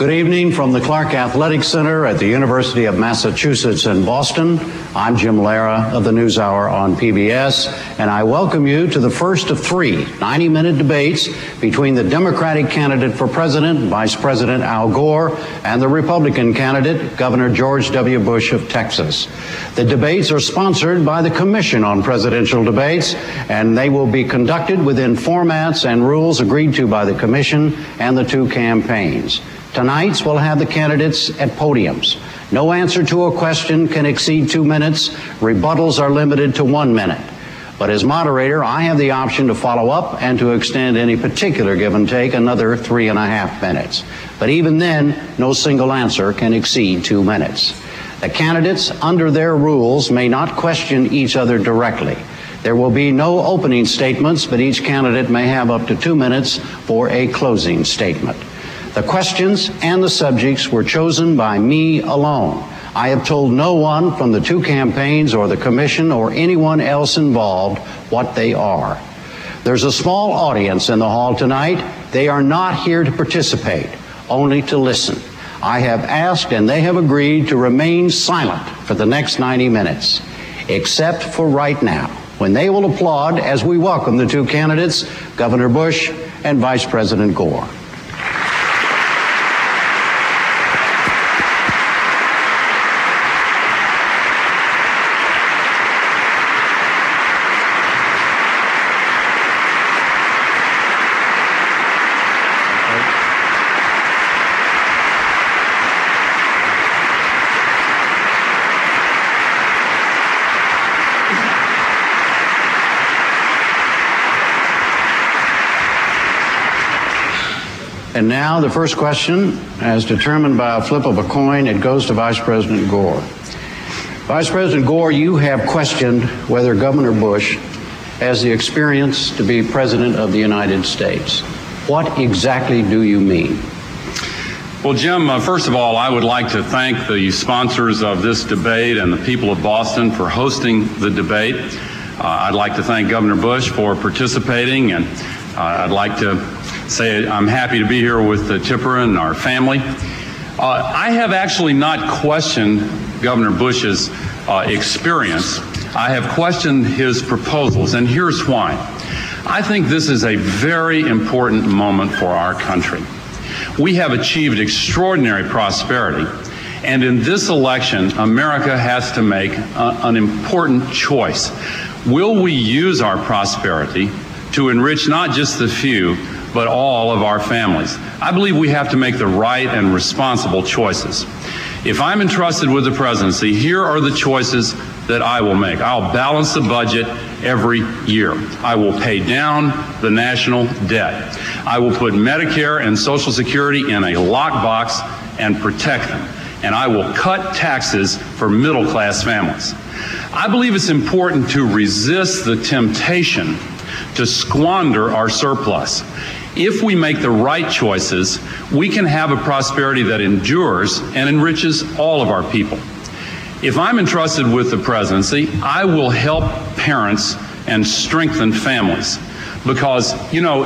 Good evening from the Clark Athletic Center at the University of Massachusetts in Boston. I'm Jim Lara of the NewsHour on PBS, and I welcome you to the first of three 90-minute debates between the Democratic candidate for president, Vice President Al Gore, and the Republican candidate, Governor George W. Bush of Texas. The debates are sponsored by the Commission on Presidential Debates, and they will be conducted within formats and rules agreed to by the Commission and the two campaigns. Tonight's will have the candidates at podiums. No answer to a question can exceed 2 minutes. Rebuttals are limited to 1 minute. But as moderator, I have the option to follow up and to extend any particular give and take another 3.5 minutes. But even then, no single answer can exceed 2 minutes. The candidates, under their rules, may not question each other directly. There will be no opening statements, but each candidate may have up to 2 minutes for a closing statement. The questions and the subjects were chosen by me alone. I have told no one from the two campaigns or the Commission or anyone else involved what they are. There's a small audience in the hall tonight. They are not here to participate, only to listen. I have asked and they have agreed to remain silent for the next 90 minutes, except for right now, when they will applaud as we welcome the two candidates, Governor Bush and Vice President Gore. And now the first question, as determined by a flip of a coin, it goes to Vice President Gore. Vice President Gore, you have questioned whether Governor Bush has the experience to be President of the United States. What exactly do you mean? Well, Jim, first of all, I would like to thank the sponsors of this debate and the people of Boston for hosting the debate. I'd like to thank Governor Bush for participating, and I'd like to say I'm happy to be here with Tipper and our family. I have actually not questioned Governor Bush's experience. I have questioned his proposals, and here's why. I think this is a very important moment for our country. We have achieved extraordinary prosperity, and in this election, America has to make an important choice. Will we use our prosperity to enrich not just the few, but all of our families? I believe we have to make the right and responsible choices. If I'm entrusted with the presidency, here are the choices that I will make. I'll balance the budget every year. I will pay down the national debt. I will put Medicare and Social Security in a lockbox and protect them. And I will cut taxes for middle-class families. I believe it's important to resist the temptation to squander our surplus. If we make the right choices, we can have a prosperity that endures and enriches all of our people. If I'm entrusted with the presidency, I will help parents and strengthen families. Because,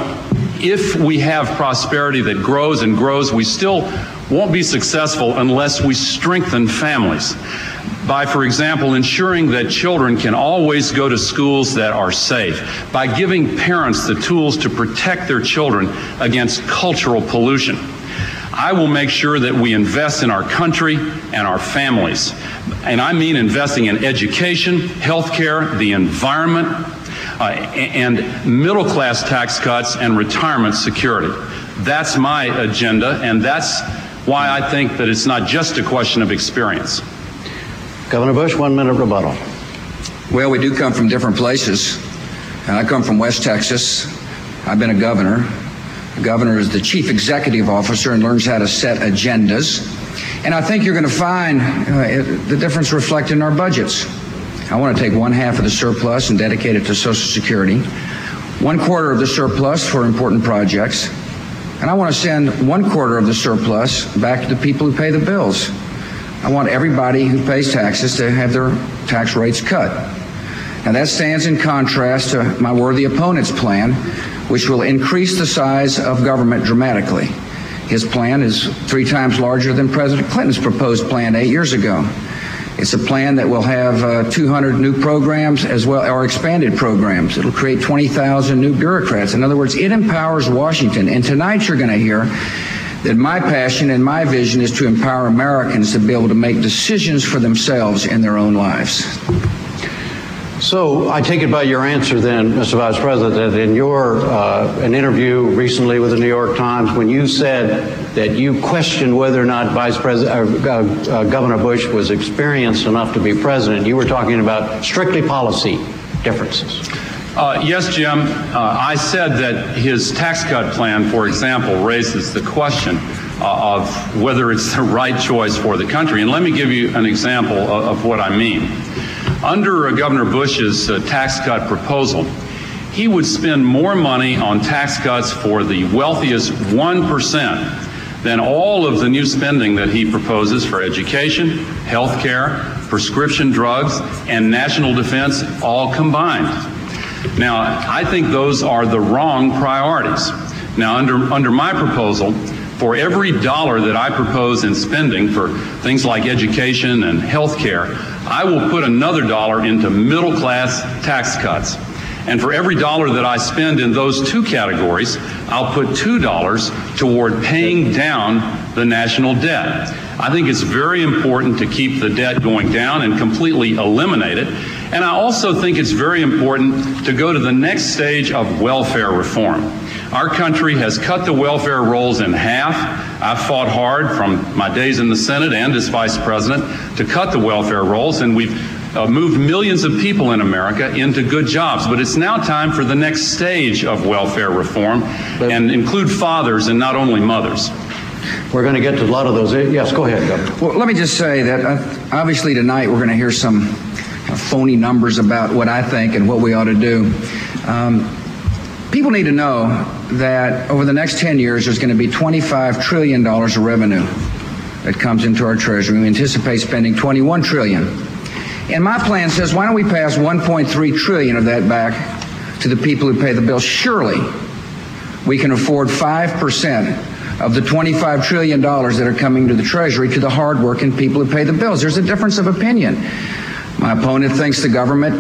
if we have prosperity that grows and grows, we still won't be successful unless we strengthen families by, for example, ensuring that children can always go to schools that are safe, by giving parents the tools to protect their children against cultural pollution. I will make sure that we invest in our country and our families. And I mean investing in education, healthcare, the environment, and middle-class tax cuts and retirement security. That's my agenda, and that's why I think that it's not just a question of experience. Governor Bush, 1 minute rebuttal. Well, we do come from different places. I come from West Texas. I've been a governor. The governor is the chief executive officer and learns how to set agendas. And I think you're going to find the difference reflected in our budgets. I want to take 1/2 of the surplus and dedicate it to Social Security, 1/4 of the surplus for important projects, and I want to send 1/4 of the surplus back to the people who pay the bills. I want everybody who pays taxes to have their tax rates cut. Now that stands in contrast to my worthy opponent's plan, which will increase the size of government dramatically. His plan is 3 times larger than President Clinton's proposed plan 8 years ago. It's a plan that will have 200 new programs as well, or expanded programs. It'll create 20,000 new bureaucrats. In other words, it empowers Washington. And tonight you're going to hear that my passion and my vision is to empower Americans to be able to make decisions for themselves in their own lives. So I take it by your answer then, Mr. Vice President, that in your an interview recently with the New York Times, when you said that you questioned whether or not Governor Bush was experienced enough to be president, you were talking about strictly policy differences. Yes, Jim. I said that his tax cut plan, for example, raises the question of whether it's the right choice for the country. And let me give you an example of what I mean. Under Governor Bush's tax cut proposal, he would spend more money on tax cuts for the wealthiest 1% than all of the new spending that he proposes for education, health care, prescription drugs, and national defense all combined. Now, I think those are the wrong priorities. Now, under my proposal, for every dollar that I propose in spending for things like education and health care, I will put another dollar into middle-class tax cuts. And for every dollar that I spend in those 2 categories, I'll put $2 toward paying down the national debt. I think it's very important to keep the debt going down and completely eliminate it. And I also think it's very important to go to the next stage of welfare reform. Our country has cut the welfare rolls in half. I've fought hard from my days in the Senate and as vice president to cut the welfare rolls, and we've moved millions of people in America into good jobs. But it's now time for the next stage of welfare reform and include fathers and not only mothers. We're going to get to a lot of those. Yes, go ahead, Governor. Well, let me just say that obviously tonight we're going to hear some phony numbers about what I think and what we ought to do. People need to know that over the next 10 years, there's going to be $25 trillion of revenue that comes into our treasury. We anticipate spending $21 trillion. And my plan says, why don't we pass $1.3 trillion of that back to the people who pay the bills? Surely we can afford 5% of the $25 trillion that are coming to the treasury to the hardworking people who pay the bills. There's a difference of opinion. My opponent thinks the government,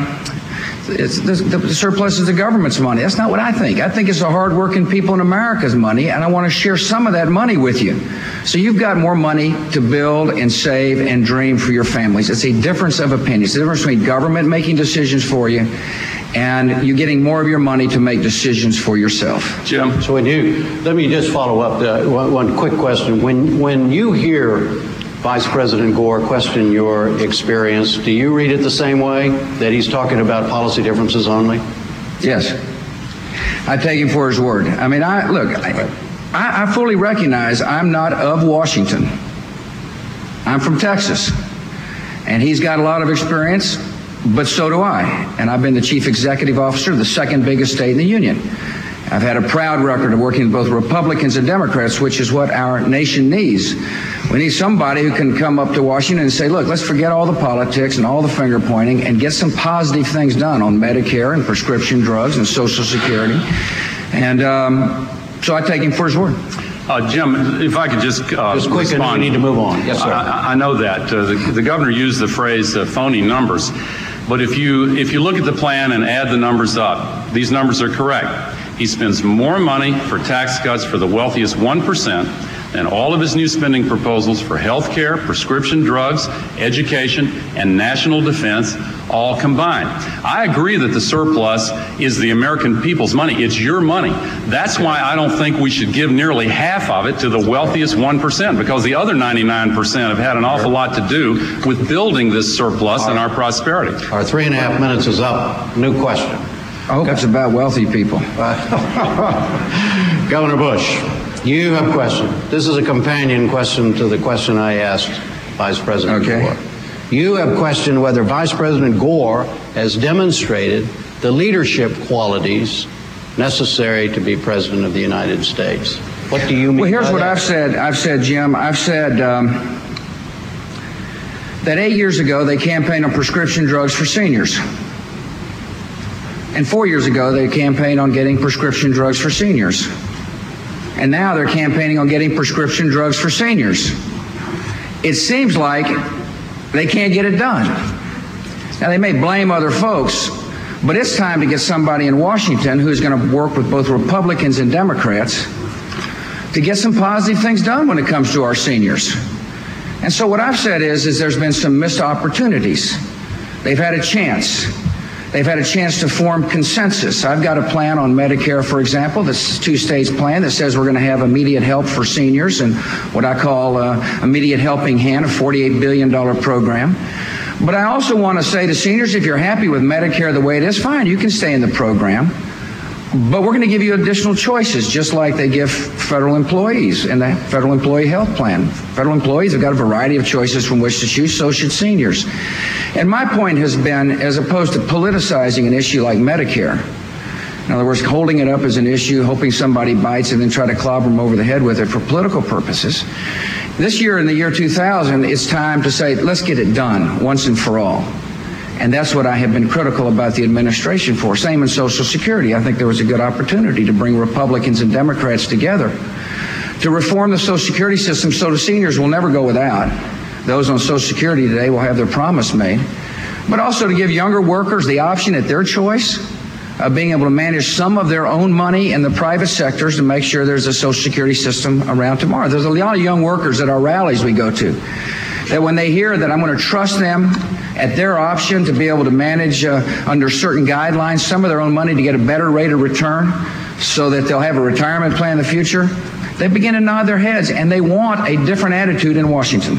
the surplus is the government's money. That's not what I think. I think it's the hardworking people in America's money, and I want to share some of that money with you. So you've got more money to build and save and dream for your families. It's a difference of opinion. It's the difference between government making decisions for you and you getting more of your money to make decisions for yourself. Jim? So let me just follow up one quick question. When you hear Vice President Gore question your experience, do you read it the same way, that he's talking about policy differences only? Yes. I take him for his word. I mean, I fully recognize I'm not of Washington. I'm from Texas. And he's got a lot of experience, but so do I. And I've been the chief executive officer of the 2nd biggest state in the union. I've had a proud record of working with both Republicans and Democrats, which is what our nation needs. We need somebody who can come up to Washington and say, look, let's forget all the politics and all the finger pointing and get some positive things done on Medicare and prescription drugs and Social Security. And so I take him for his word. Jim, if I could just quick, respond. we need to move on. Yes, sir. I know that. The governor used the phrase phony numbers. But if you look at the plan and add the numbers up, these numbers are correct. He spends more money for tax cuts for the wealthiest 1% than all of his new spending proposals for health care, prescription drugs, education, and national defense all combined. I agree that the surplus is the American people's money. It's your money. That's why I don't think we should give nearly half of it to the wealthiest 1%, because the other 99% have had an awful lot to do with building this surplus and our prosperity. Our 3.5 minutes is up. New question. I hope it's about wealthy people. Governor Bush, you have a question. This is a companion question to the question I asked Vice President Gore. You have questioned whether Vice President Gore has demonstrated the leadership qualities necessary to be President of the United States. What do you mean? Well, here's by what that? I've said, Jim. That 8 years ago they campaigned on prescription drugs for seniors. And 4 years ago, they campaigned on getting prescription drugs for seniors. And now they're campaigning on getting prescription drugs for seniors. It seems like they can't get it done. Now, they may blame other folks, but it's time to get somebody in Washington who's going to work with both Republicans and Democrats to get some positive things done when it comes to our seniors. And so what I've said is there's been some missed opportunities. They've had a chance. They've had a chance to form consensus. I've got a plan on Medicare, for example, this two-stage plan that says we're going to have immediate help for seniors and what I call immediate helping hand, a $48 billion program. But I also want to say to seniors, if you're happy with Medicare the way it is, fine, you can stay in the program. But we're going to give you additional choices, just like they give federal employees in the Federal Employee Health Plan. Federal employees have got a variety of choices from which to choose, so should seniors. And my point has been, as opposed to politicizing an issue like Medicare, in other words, holding it up as an issue, hoping somebody bites and then try to clobber them over the head with it for political purposes, this year, in the year 2000, it's time to say, let's get it done once and for all. And that's what I have been critical about the administration for. Same in Social Security. I think there was a good opportunity to bring Republicans and Democrats together to reform the Social Security system so the seniors will never go without. Those on Social Security today will have their promise made. But also to give younger workers the option at their choice of being able to manage some of their own money in the private sectors to make sure there's a Social Security system around tomorrow. There's a lot of young workers at our rallies we go to that when they hear that I'm going to trust them at their option to be able to manage under certain guidelines some of their own money to get a better rate of return so that they'll have a retirement plan in the future, they begin to nod their heads, and they want a different attitude in Washington.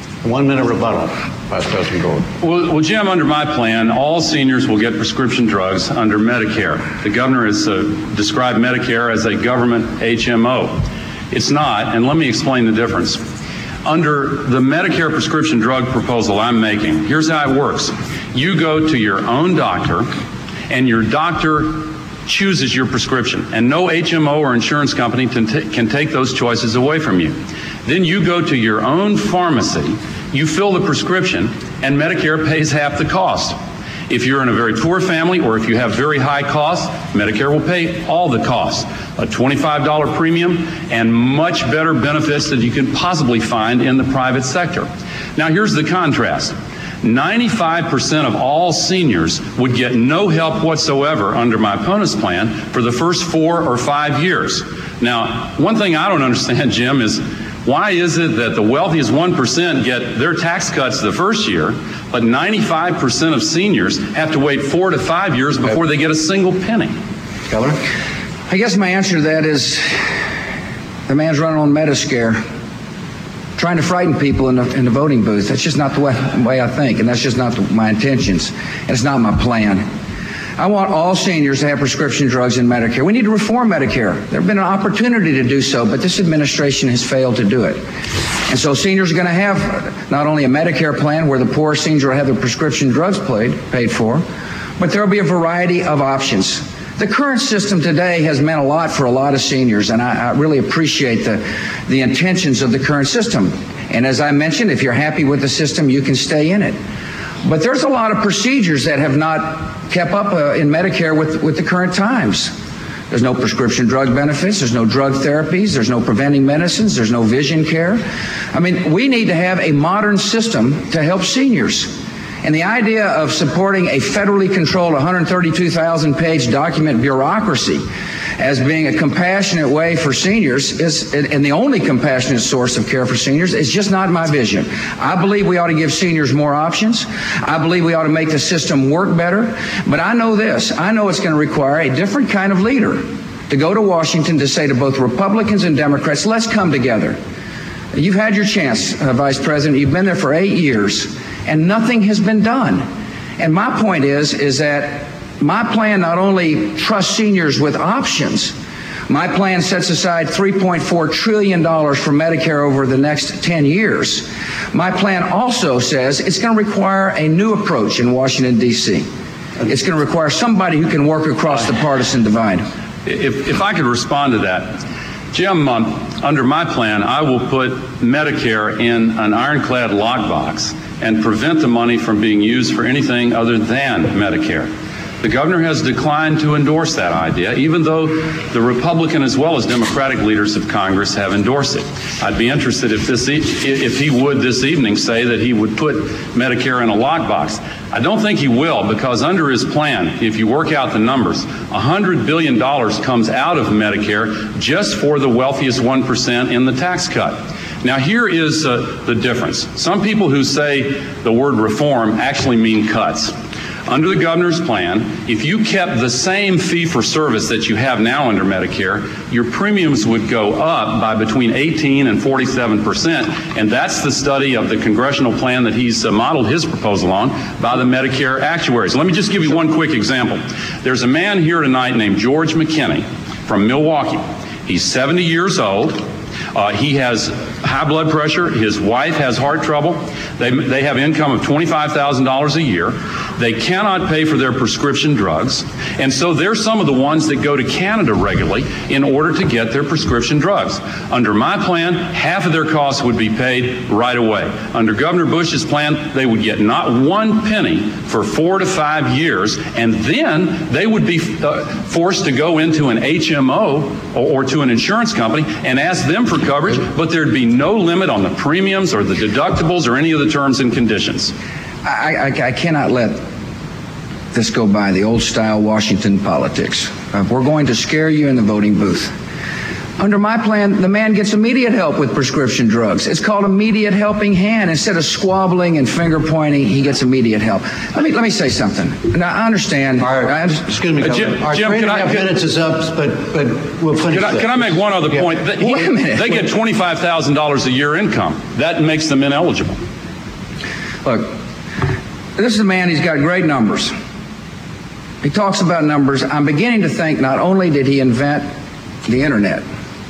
1 minute rebuttal, Vice President Gore. Well, Jim, under my plan, all seniors will get prescription drugs under Medicare. The governor has described Medicare as a government HMO. It's not, and let me explain the difference. Under the Medicare prescription drug proposal I'm making, here's how it works. You go to your own doctor, and your doctor chooses your prescription, and no HMO or insurance company can take those choices away from you. Then you go to your own pharmacy, you fill the prescription, and Medicare pays half the cost. If you're in a very poor family or if you have very high costs, Medicare will pay all the costs, a $25 premium and much better benefits that you can possibly find in the private sector. Now, here's the contrast. 95% of all seniors would get no help whatsoever under my opponent's plan for the first 4 or 5 years. Now, one thing I don't understand, Jim, is why is it that the wealthiest 1% get their tax cuts the first year, but 95% of seniors have to wait 4 to 5 years before they get a single penny? Governor? I guess my answer to that is the man's running on Metascare, trying to frighten people in the voting booth. That's just not the way I think, and that's just not my intentions, and it's not my plan. I want all seniors to have prescription drugs in Medicare. We need to reform Medicare. There have been an opportunity to do so, but this administration has failed to do it. And so seniors are going to have not only a Medicare plan where the poor seniors will have their prescription drugs paid for, but there will be a variety of options. The current system today has meant a lot for a lot of seniors, and I really appreciate the intentions of the current system. And as I mentioned, if you're happy with the system, you can stay in it. But there's a lot of procedures that have not kept up in Medicare with the current times. There's no prescription drug benefits, there's no drug therapies, there's no preventing medicines, there's no vision care. I mean, we need to have a modern system to help seniors. And the idea of supporting a federally controlled 132,000-page document bureaucracy as being a compassionate way for seniors and the only compassionate source of care for seniors is just not my vision. I believe we ought to give seniors more options. I believe we ought to make the system work better. But I know this. I know it's going to require a different kind of leader to go to Washington to say to both Republicans and Democrats, let's come together. You've had your chance, Vice President. You've been there for 8 years, and nothing has been done. And my point is that my plan not only trusts seniors with options, my plan sets aside $3.4 trillion for Medicare over the next 10 years. My plan also says it's going to require a new approach in Washington, D.C. It's going to require somebody who can work across the partisan divide. If I could respond to that. Jim, under my plan, I will put Medicare in an ironclad lockbox and prevent the money from being used for anything other than Medicare. The governor has declined to endorse that idea, even though the Republican as well as Democratic leaders of Congress have endorsed it. I'd be interested if he would this evening say that he would put Medicare in a lockbox. I don't think he will, because under his plan, if you work out the numbers, $100 billion comes out of Medicare just for the wealthiest 1% in the tax cut. Now, here is the difference. Some people who say the word reform actually mean cuts. Under the governor's plan, if you kept the same fee-for-service that you have now under Medicare, your premiums would go up by between 18 and 47%, and that's the study of the congressional plan that he's modeled his proposal on by the Medicare actuaries. Let me just give you one quick example. There's a man here tonight named George McKinney from Milwaukee. He's 70 years old. He has high blood pressure. His wife has heart trouble. They have income of $25,000 a year. They cannot pay for their prescription drugs. And so they're some of the ones that go to Canada regularly in order to get their prescription drugs. Under my plan, half of their costs would be paid right away. Under Governor Bush's plan, they would get not one penny for 4 to 5 years, and then they would be forced to go into an HMO or to an insurance company and ask them for coverage, but there'd be no limit on the premiums or the deductibles or any of the terms and conditions. I cannot let this go by, the old-style Washington politics. We're going to scare you in the voting booth. Under my plan, the man gets immediate help with prescription drugs. It's called immediate helping hand. Instead of squabbling and finger pointing, he gets immediate help. Let me say something. Now, I understand. Excuse me, Jim, our 3.5 minutes is up, but we'll finish. Can I make one other point? Wait a minute. They get $25,000 a year income. That makes them ineligible. Look, this is a man, he's got great numbers. He talks about numbers. I'm beginning to think not only did he invent the internet,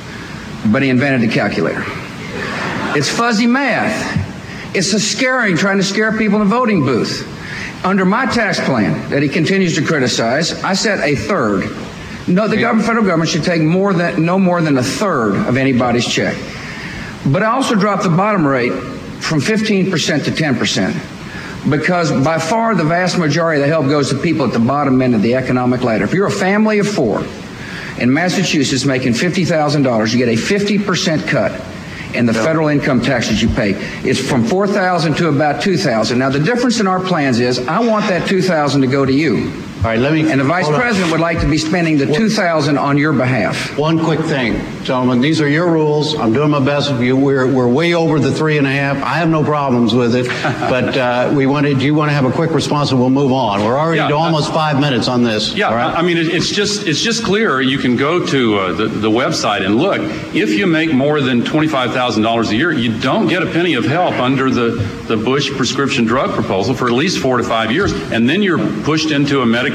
but he invented the calculator. It's fuzzy math. It's trying to scare people in the voting booth. Under my tax plan that he continues to criticize, I set a third. No, the federal government should take no more than a third of anybody's check. But I also dropped the bottom rate from 15% to 10%. Because by far the vast majority of the help goes to people at the bottom end of the economic ladder. If you're a family of 4 in Massachusetts making $50,000, you get a 50% cut in the federal income taxes you pay. It's from $4,000 to about $2,000. Now, the difference in our plans is I want that $2,000 to go to you. All right, and the vice president would like to be spending the $2,000 on your behalf. One quick thing, gentlemen. These are your rules. I'm doing my best with you. We're way over the 3.5. I have no problems with it, but do you want to have a quick response and we'll move on? We're already to almost 5 minutes on this. Yeah, right? I mean, it's just clear. You can go to the website and look. If you make more than $25,000 a year, you don't get a penny of help under the Bush prescription drug proposal for at least 4 to 5 years, and then you're pushed into a Medicare,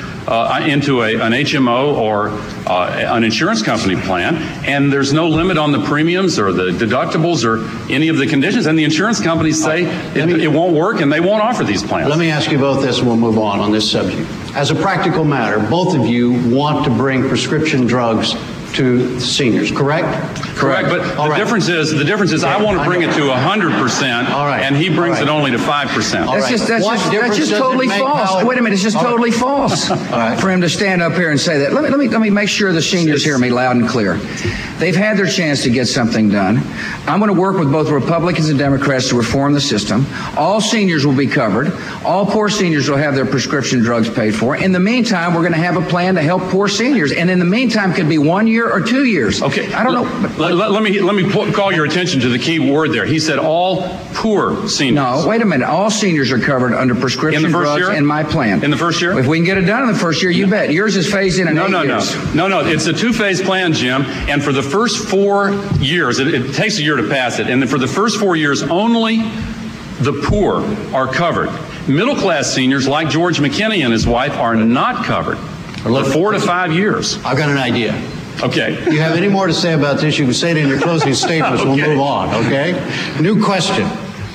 into an HMO or an insurance company plan, and there's no limit on the premiums or the deductibles or any of the conditions, and the insurance companies say it won't work and they won't offer these plans. Let me ask you both this and we'll move on this subject. As a practical matter, both of you want to bring prescription drugs to seniors, correct? Correct, but the difference is I want to bring it to 100%, and he brings it only to 5%. That's just totally false. Wait a minute, it's just totally false for him to stand up here and say that. Let me make sure the seniors hear me loud and clear. They've had their chance to get something done. I'm going to work with both Republicans and Democrats to reform the system. All seniors will be covered. All poor seniors will have their prescription drugs paid for. In the meantime, we're going to have a plan to help poor seniors. And in the meantime, could be 1 year or 2 years. Okay, I don't know. Let me call your attention to the key word there. He said all poor seniors. No, wait a minute. All seniors are covered under prescription drugs in my plan. In the first year? If we can get it done in the first year, you bet. Yours is phased in 8 years. No. It's a 2-phase plan, Jim. And for the first 4 years, it takes a year to pass it. And then for the first 4 years, only the poor are covered. Middle-class seniors like George McKinney and his wife are not covered for 4 to 5 years. I've got an idea. Okay. If you have any more to say about this, you can say it in your closing statements. Okay. We'll move on, okay? New question.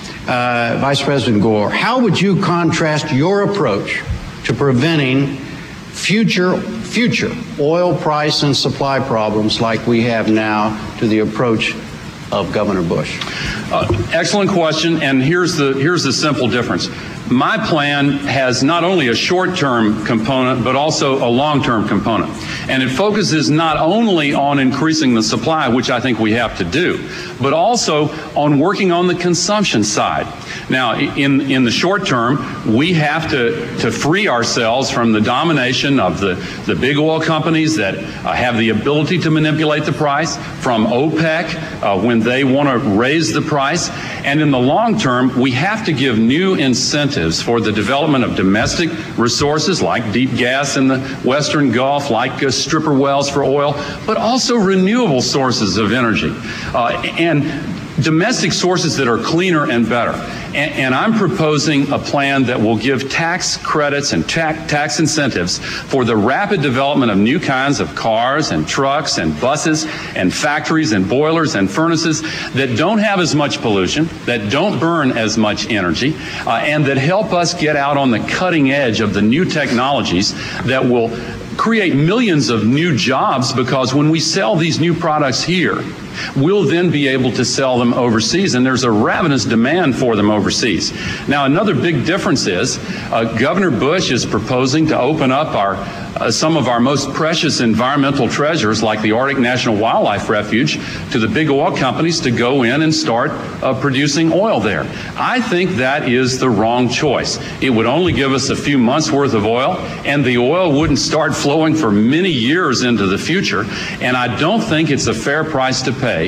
Vice President Gore, how would you contrast your approach to preventing future oil price and supply problems like we have now to the approach of Governor Bush? Excellent question, and here's the simple difference. My plan has not only a short-term component, but also a long-term component. And it focuses not only on increasing the supply, which I think we have to do, but also on working on the consumption side. Now, in the short term, we have to free ourselves from the domination of the big oil companies that have the ability to manipulate the price, from OPEC when they want to raise the price. And in the long term, we have to give new incentives for the development of domestic resources like deep gas in the Western Gulf, like stripper wells for oil, but also renewable sources of energy. And domestic sources that are cleaner and better. And I'm proposing a plan that will give tax credits and tax incentives for the rapid development of new kinds of cars and trucks and buses and factories and boilers and furnaces that don't have as much pollution, that don't burn as much energy, and that help us get out on the cutting edge of the new technologies that will create millions of new jobs, because when we sell these new products here, we'll then be able to sell them overseas, and there's a ravenous demand for them overseas. Now, another big difference is Governor Bush is proposing to open up some of our most precious environmental treasures, like the Arctic National Wildlife Refuge, to the big oil companies to go in and start producing oil there. I think that is the wrong choice. It would only give us a few months' worth of oil, and the oil wouldn't start flowing for many years into the future. And I don't think it's a fair price to pay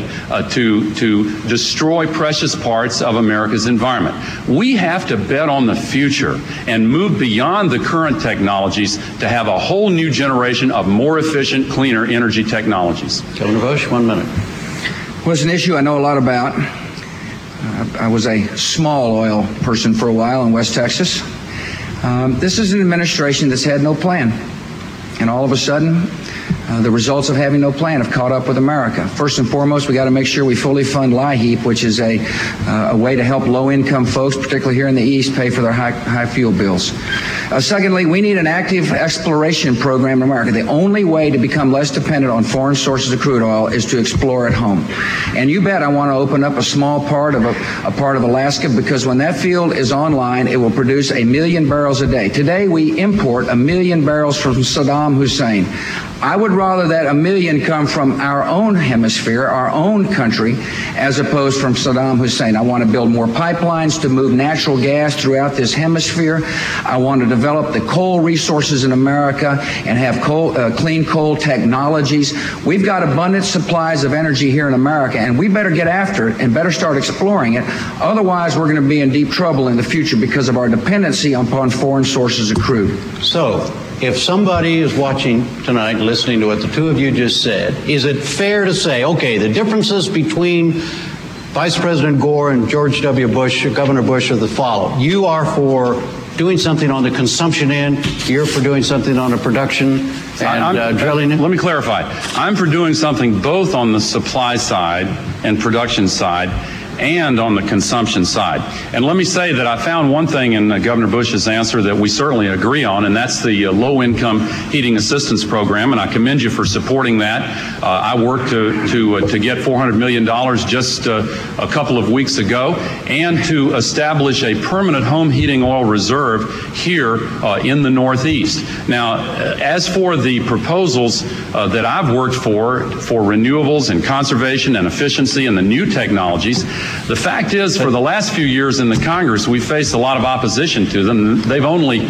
to destroy precious parts of America's environment. We have to bet on the future and move beyond the current technologies to have a whole new generation of more efficient, cleaner energy technologies. Governor Bush, 1 minute. Well, it's an issue I know a lot about. I was a small oil person for a while in West Texas. This is an administration that's had no plan. And all of a sudden, the results of having no plan have caught up with America. First and foremost, we got to make sure we fully fund LIHEAP, which is a way to help low-income folks, particularly here in the East, pay for their high fuel bills. Secondly, we need an active exploration program in America. The only way to become less dependent on foreign sources of crude oil is to explore at home. And you bet I want to open up a small part of a part of Alaska, because when that field is online, it will produce 1 million barrels a day. Today, we import 1 million barrels from Saddam Hussein. I would rather that 1 million come from our own hemisphere, our own country, as opposed from Saddam Hussein. I want to build more pipelines to move natural gas throughout this hemisphere. I want to develop the coal resources in America and have clean coal technologies. We've got abundant supplies of energy here in America, and we better get after it and better start exploring it. Otherwise, we're going to be in deep trouble in the future because of our dependency upon foreign sources of crude. So, if somebody is watching tonight, listening to what the two of you just said, is it fair to say, okay, the differences between Vice President Gore and George W. Bush, Governor Bush, are the following? You are for doing something on the consumption end. You're for doing something on the production and drilling. Let me clarify. I'm for doing something both on the supply side and production side and on the consumption side. And let me say that I found one thing in Governor Bush's answer that we certainly agree on, and that's the low-income heating assistance program, and I commend you for supporting that. I worked to get $400 million just a couple of weeks ago, and to establish a permanent home heating oil reserve here in the Northeast. Now, as for the proposals that I've worked for renewables and conservation and efficiency and the new technologies, the fact is, for the last few years in the Congress, we faced a lot of opposition to them. They've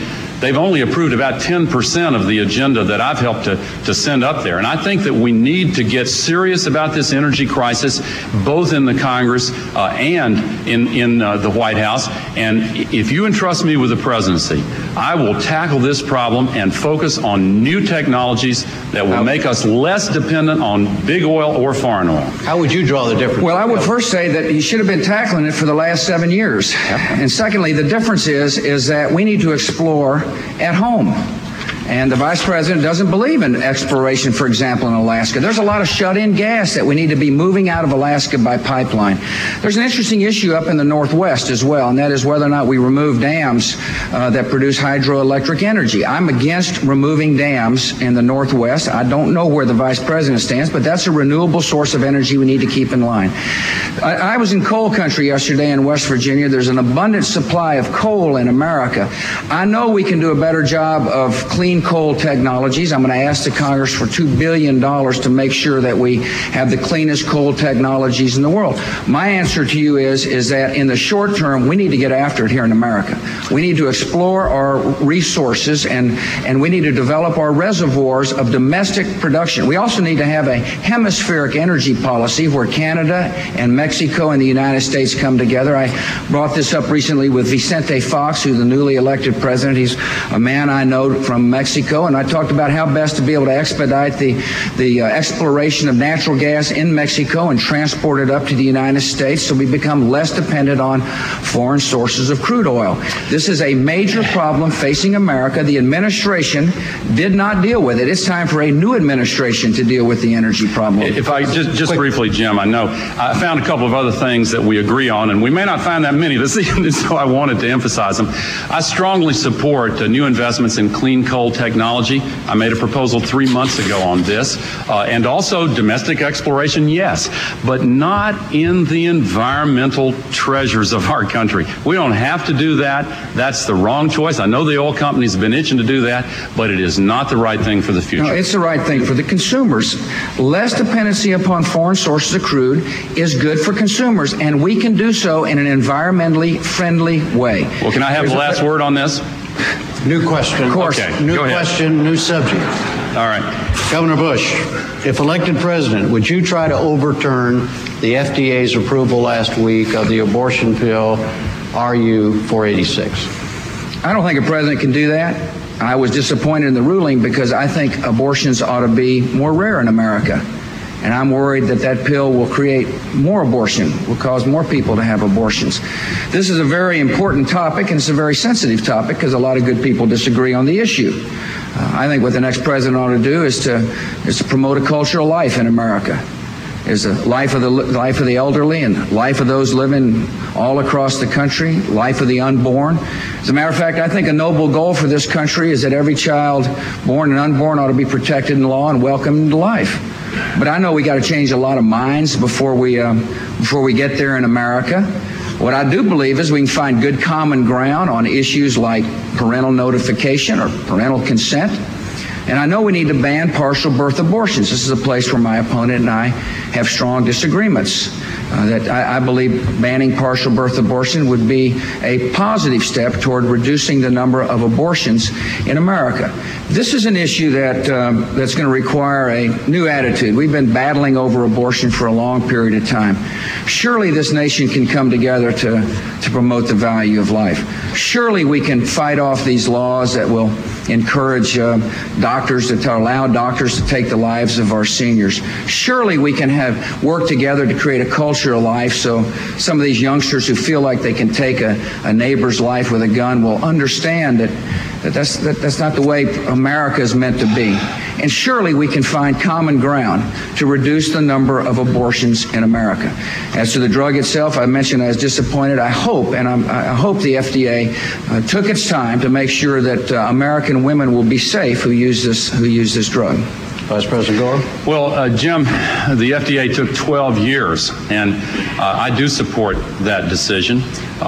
only approved about 10% of the agenda that I've helped to send up there. And I think that we need to get serious about this energy crisis, both in the Congress and in the White House. And if you entrust me with the presidency, I will tackle this problem and focus on new technologies that will make us less dependent on big oil or foreign oil. How would you draw the difference? Well, I would first say that you should have been tackling it for the last 7 years. Yep. And secondly, the difference is that we need to explore at home. And the vice president doesn't believe in exploration, for example, in Alaska. There's a lot of shut-in gas that we need to be moving out of Alaska by pipeline. There's an interesting issue up in the Northwest as well, and that is whether or not we remove dams that produce hydroelectric energy. I'm against removing dams in the Northwest. I don't know where the vice president stands, but that's a renewable source of energy we need to keep in line. I was in coal country yesterday in West Virginia. There's an abundant supply of coal in America. I know we can do a better job of clean coal technologies. I'm going to ask the Congress for $2 billion to make sure that we have the cleanest coal technologies in the world. My answer to you is that in the short term, we need to get after it here in America. We need to explore our resources and we need to develop our reservoirs of domestic production. We also need to have a hemispheric energy policy where Canada and Mexico and the United States come together. I brought this up recently with Vicente Fox, who's the newly elected president. He's a man I know from Mexico, and I talked about how best to be able to expedite the exploration of natural gas in Mexico and transport it up to the United States so we become less dependent on foreign sources of crude oil. This is a major problem facing America. The administration did not deal with it. It's time for a new administration to deal with the energy problem. If I just briefly, Jim, I know I found a couple of other things that we agree on, and we may not find that many this evening, so I wanted to emphasize them. I strongly support new investments in clean coal technology. I made a proposal 3 months ago on this, and also domestic exploration, yes, but not in the environmental treasures of our country. We don't have to do that. That's the wrong choice. I know the oil companies have been itching to do that, but it is not the right thing for the future. No, it's the right thing for the consumers. Less dependency upon foreign sources of crude is good for consumers, and we can do so in an environmentally friendly way. Well, can I have the last word on this? New question. Of course. Okay, New go ahead. question, new subject. All right. Governor Bush, if elected president, would you try to overturn the FDA's approval last week of the abortion pill RU-486? I don't think a president can do that. I was disappointed in the ruling because I think abortions ought to be more rare in America. And I'm worried that that pill will create more abortion, will cause more people to have abortions. This is a very important topic, and it's a very sensitive topic because a lot of good people disagree on the issue. I think what the next president ought to do is to promote a culture of life in America. Is a life of the elderly and life of those living all across the country, life of the unborn. As a matter of fact, I think a noble goal for this country is that every child, born and unborn, ought to be protected in law and welcomed into life. But I know we got to change a lot of minds before we get there in America. What I do believe is we can find good common ground on issues like parental notification or parental consent. And I know we need to ban partial birth abortions. This is a place where my opponent and I have strong disagreements. That I believe banning partial birth abortion would be a positive step toward reducing the number of abortions in America. This is an issue that's going to require a new attitude. We've been battling over abortion for a long period of time. Surely this nation can come together to promote the value of life. Surely we can fight off these laws that will encourage doctors to allow doctors to take the lives of our seniors. Surely we can work together to create a culture of life so some of these youngsters who feel like they can take a neighbor's life with a gun will understand that's not the way America is meant to be. And surely we can find common ground to reduce the number of abortions in America. As to the drug itself, I mentioned I was disappointed. I hope the FDA took its time to make sure that American women will be safe who use this drug. Vice President Gore? Well, Jim, the FDA took 12 years, and I do support that decision.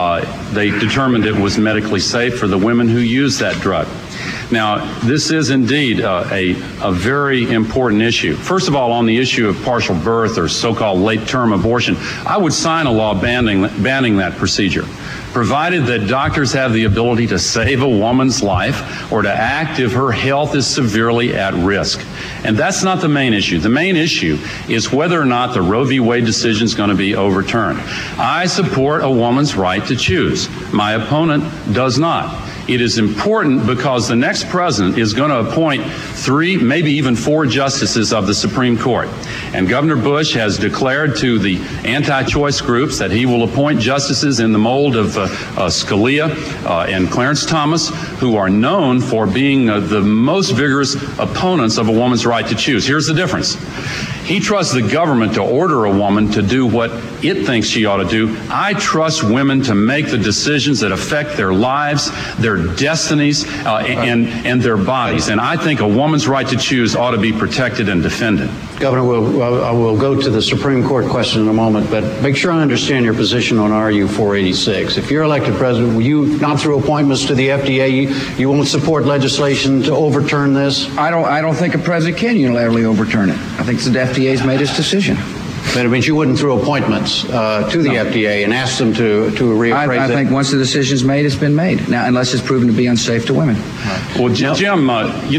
They determined it was medically safe for the women who use that drug. Now, this is indeed a very important issue. First of all, on the issue of partial birth or so-called late-term abortion, I would sign a law banning that procedure, provided that doctors have the ability to save a woman's life or to act if her health is severely at risk. And that's not the main issue. The main issue is whether or not the Roe v. Wade decision is going to be overturned. I support a woman's right to choose. My opponent does not. It is important because the next president is going to appoint 3, maybe even 4 justices of the Supreme Court. And Governor Bush has declared to the anti-choice groups that he will appoint justices in the mold of Scalia and Clarence Thomas, who are known for being the most vigorous opponents of a woman's right to choose. Here's the difference. He trusts the government to order a woman to do what it thinks she ought to do. I trust women to make the decisions that affect their lives, their destinies, and their bodies. And I think a woman's right to choose ought to be protected and defended. Governor, we'll go to the Supreme Court question in a moment, but make sure I understand your position on RU 486. If you're elected president, will you, not through appointments to the FDA, you won't support legislation to overturn this? I don't think a president can unilaterally overturn it. I think the FDA's made its decision. But it means you wouldn't through appointments to the FDA and ask them to reappraise it? I think once the decision's made, it's been made. Now, unless it's proven to be unsafe to women. Well, Jim,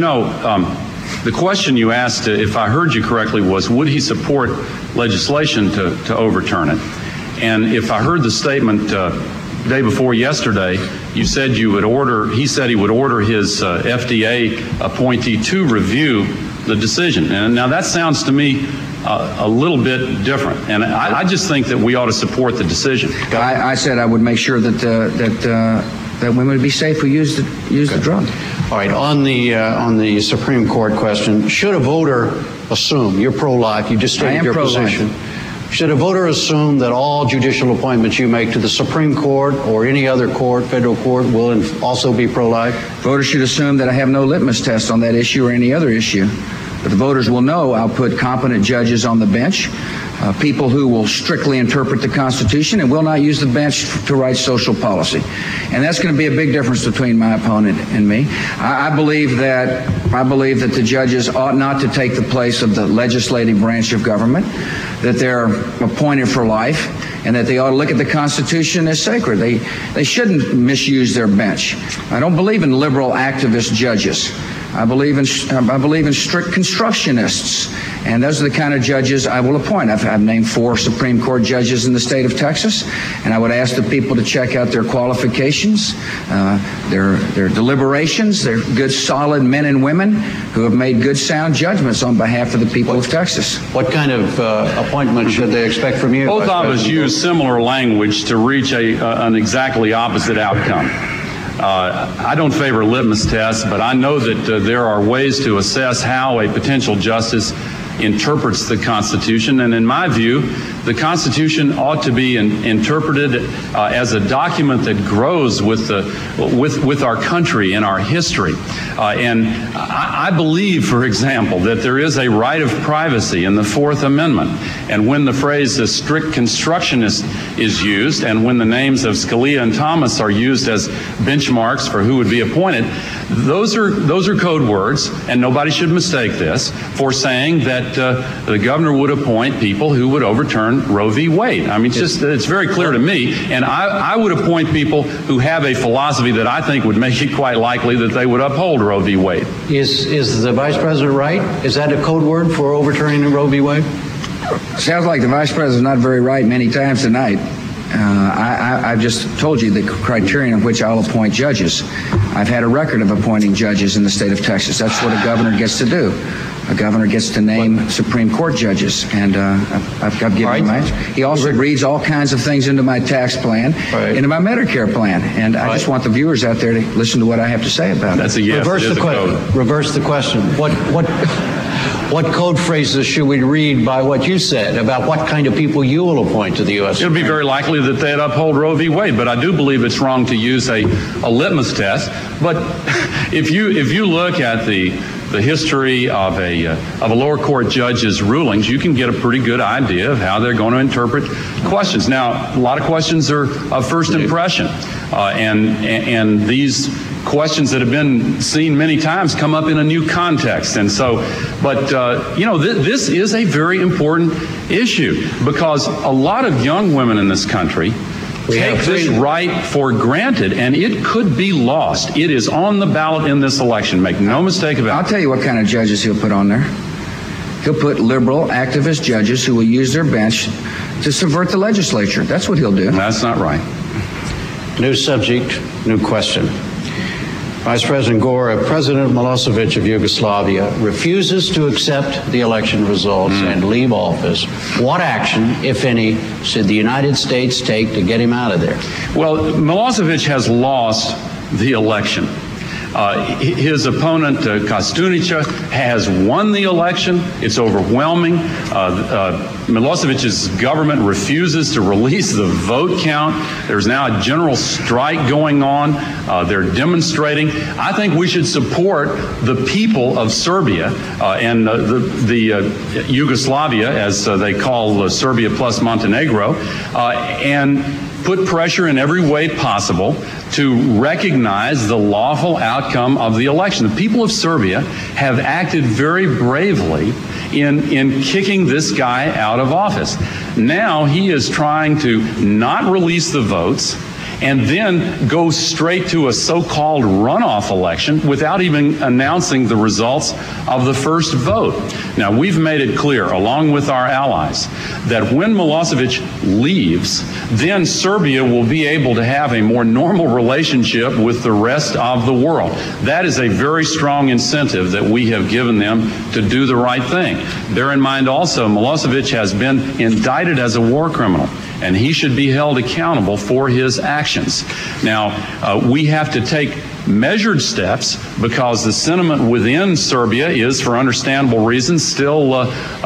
the question you asked, if I heard you correctly, was would he support legislation to overturn it? And if I heard the statement day before yesterday, you said he said he would order his FDA appointee to review the decision. And now that sounds to me a little bit different. And I just think that we ought to support the decision. I said I would make sure that women would be safe who use the drug. All right, on the Supreme Court question, should a voter assume, you're pro-life, you just stated your position. Should a voter assume that all judicial appointments you make to the Supreme Court or any other court, federal court, will also be pro-life? Voters should assume that I have no litmus test on that issue or any other issue. But the voters will know I'll put competent judges on the bench, people who will strictly interpret the Constitution and will not use the bench to write social policy. And that's going to be a big difference between my opponent and me. I believe that the judges ought not to take the place of the legislative branch of government, that they're appointed for life, and that they ought to look at the Constitution as sacred. They shouldn't misuse their bench. I don't believe in liberal activist judges. I believe in strict constructionists, and those are the kind of judges I will appoint. I've named 4 Supreme Court judges in the state of Texas, and I would ask the people to check out their qualifications, their deliberations. They're good, solid men and women who have made good, sound judgments on behalf of the people of Texas. What kind of appointment should they expect from you? Both of us use similar language to reach an exactly opposite outcome. I don't favor litmus tests, but I know that there are ways to assess how a potential justice interprets the Constitution. And in my view, the Constitution ought to be interpreted as a document that grows with our country and our history. And I believe, for example, that there is a right of privacy in the Fourth Amendment. And when the phrase strict constructionist is used, and when the names of Scalia and Thomas are used as benchmarks for who would be appointed, those are code words, and nobody should mistake this, for saying that the governor would appoint people who would overturn Roe v. Wade. I mean, it's very clear to me, and I would appoint people who have a philosophy that I think would make it quite likely that they would uphold Roe v. Wade. Is the Vice President right? Is that a code word for overturning Roe v. Wade? Sounds like the Vice President's not very right many times tonight. I've just told you the criterion of which I'll appoint judges. I've had a record of appointing judges in the state of Texas. That's what a governor gets to do. A governor gets to name Supreme Court judges, and I've given him my answer. He also reads all kinds of things into my tax plan, into my Medicare plan, and I just want the viewers out there to listen to what I have to say about it. That's a yes. Reverse the question. What code phrases should we read by what you said about what kind of people you will appoint to the U.S. It would be very likely that they'd uphold Roe v. Wade, but I do believe it's wrong to use a litmus test. But if you look at the history of a lower court judge's rulings, you can get a pretty good idea of how they're going to interpret questions. Now, a lot of questions are of first impression, and these questions that have been seen many times come up in a new context. And so, but this is a very important issue, because a lot of young women in this country take this right for granted, and it could be lost. It is on the ballot in this election. Make no mistake about it. I'll tell you what kind of judges he'll put on there. He'll put liberal activist judges who will use their bench to subvert the legislature. That's what he'll do. That's not right. New subject, new question. Vice President Gore, President Milosevic of Yugoslavia refuses to accept the election results and leave office. What action, if any, should the United States take to get him out of there? Well, Milosevic has lost the election. His opponent, Kostunica, has won the election. It's overwhelming. Milosevic's government refuses to release the vote count. There's now a general strike going on. They're demonstrating. I think we should support the people of Serbia and the Yugoslavia, as they call Serbia plus Montenegro, and put pressure in every way possible to recognize the lawful outcome of the election. The people of Serbia have acted very bravely in kicking this guy out of office. Now he is trying to not release the votes and then go straight to a so-called runoff election without even announcing the results of the first vote. Now, we've made it clear, along with our allies, that when Milosevic leaves, then Serbia will be able to have a more normal relationship with the rest of the world. That is a very strong incentive that we have given them to do the right thing. Bear in mind also, Milosevic has been indicted as a war criminal, and he should be held accountable for his actions. Now, we have to take measured steps because the sentiment within Serbia is, for understandable reasons, still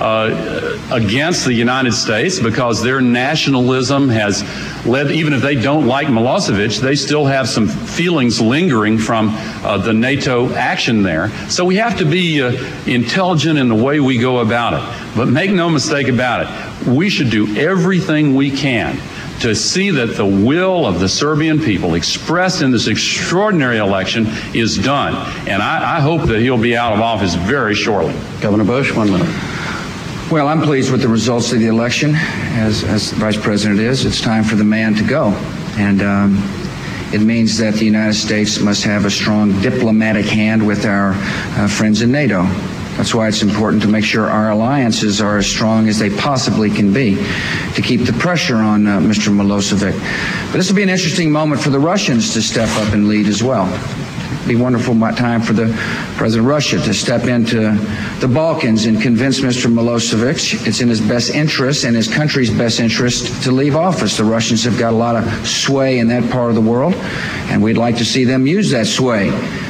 against the United States because their nationalism has led, even if they don't like Milosevic, they still have some feelings lingering from the NATO action there. So we have to be intelligent in the way we go about it. But make no mistake about it, we should do everything we can to see that the will of the Serbian people expressed in this extraordinary election is done. And I hope that he'll be out of office very shortly. Governor Bush, 1 minute. Well, I'm pleased with the results of the election, as the Vice President is. It's time for the man to go. And it means that the United States must have a strong diplomatic hand with our friends in NATO. That's why it's important to make sure our alliances are as strong as they possibly can be to keep the pressure on Mr. Milosevic. But this will be an interesting moment for the Russians to step up and lead as well. It'll be a wonderful time for the President of Russia to step into the Balkans and convince Mr. Milosevic it's in his best interest and his country's best interest to leave office. The Russians have got a lot of sway in that part of the world, and we'd like to see them use that sway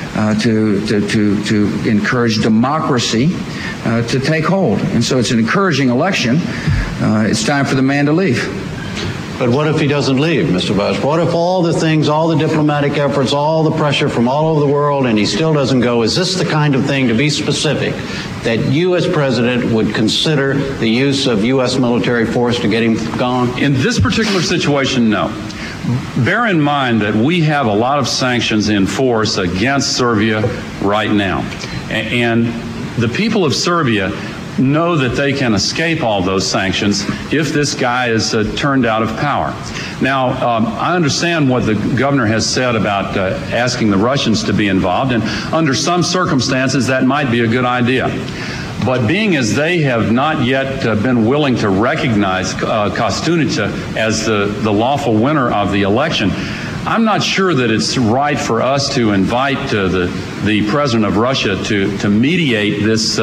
to encourage democracy to take hold. And so it's an encouraging election. It's time for the man to leave. But what if he doesn't leave, Mr. Bush? What if all the things, all the diplomatic efforts, all the pressure from all over the world, and he still doesn't go? Is this the kind of thing, to be specific, that you as president would consider the use of U.S. military force to get him gone? In this particular situation, no. Bear in mind that we have a lot of sanctions in force against Serbia right now. And the people of Serbia know that they can escape all those sanctions if this guy is turned out of power. Now, I understand what the governor has said about asking the Russians to be involved, and under some circumstances that might be a good idea. But being as they have not yet been willing to recognize Kostunica as the lawful winner of the election, I'm not sure that it's right for us to invite the president of Russia to mediate this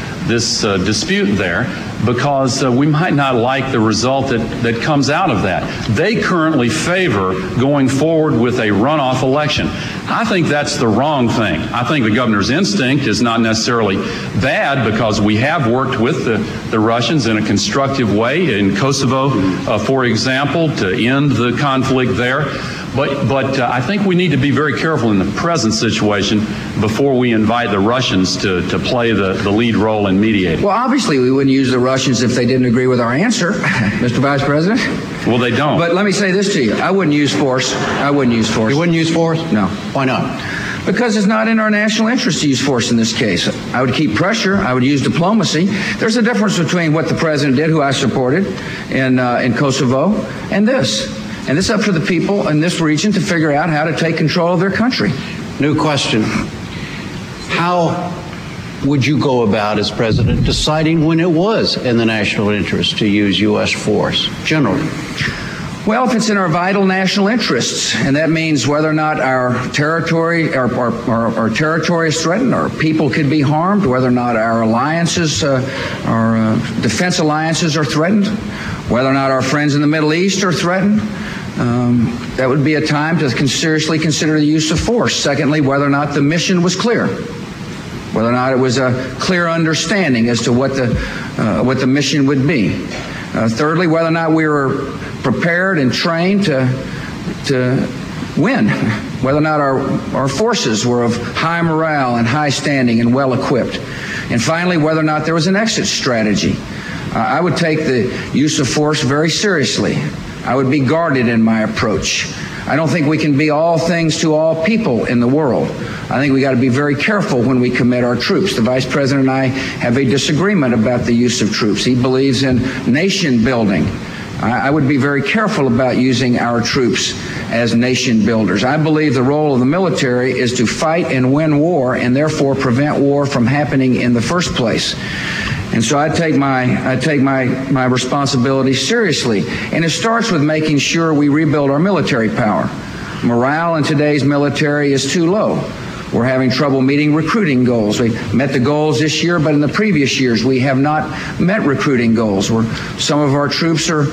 dispute there, because we might not like the result that comes out of that. They currently favor going forward with a runoff election. I think that's the wrong thing. I think the governor's instinct is not necessarily bad, because we have worked with the Russians in a constructive way in Kosovo, for example, to end the conflict there. But I think we need to be very careful in the present situation before we invite the Russians to play the lead role in mediating. Well, obviously we wouldn't use the Russians if they didn't agree with our answer, Mr. Vice President. Well, they don't. But let me say this to you. I wouldn't use force. I wouldn't use force. You wouldn't use force? No. Why not? Because it's not in our national interest to use force in this case. I would keep pressure. I would use diplomacy. There's a difference between what the president did, who I supported, in Kosovo, and this. And it's up to the people in this region to figure out how to take control of their country. New question. How would you go about, as president, deciding when it was in the national interest to use U.S. force, generally? Well, if it's in our vital national interests, and that means whether or not our territory is threatened, our people could be harmed, whether or not our alliances, our defense alliances are threatened, whether or not our friends in the Middle East are threatened, that would be a time to seriously consider the use of force. Secondly, whether or not the mission was clear, whether or not it was a clear understanding as to what the mission would be. Thirdly, whether or not we were prepared and trained to win, whether or not our forces were of high morale and high standing and well equipped. And finally, whether or not there was an exit strategy. I would take the use of force very seriously. I would be guarded in my approach. I don't think we can be all things to all people in the world. I think we got to be very careful when we commit our troops. The Vice President and I have a disagreement about the use of troops. He believes in nation building. I would be very careful about using our troops as nation builders. I believe the role of the military is to fight and win war and therefore prevent war from happening in the first place. And so I take my responsibility seriously. And it starts with making sure we rebuild our military power. Morale in today's military is too low. We're having trouble meeting recruiting goals. We met the goals this year, but in the previous years we have not met recruiting goals. Some of our troops are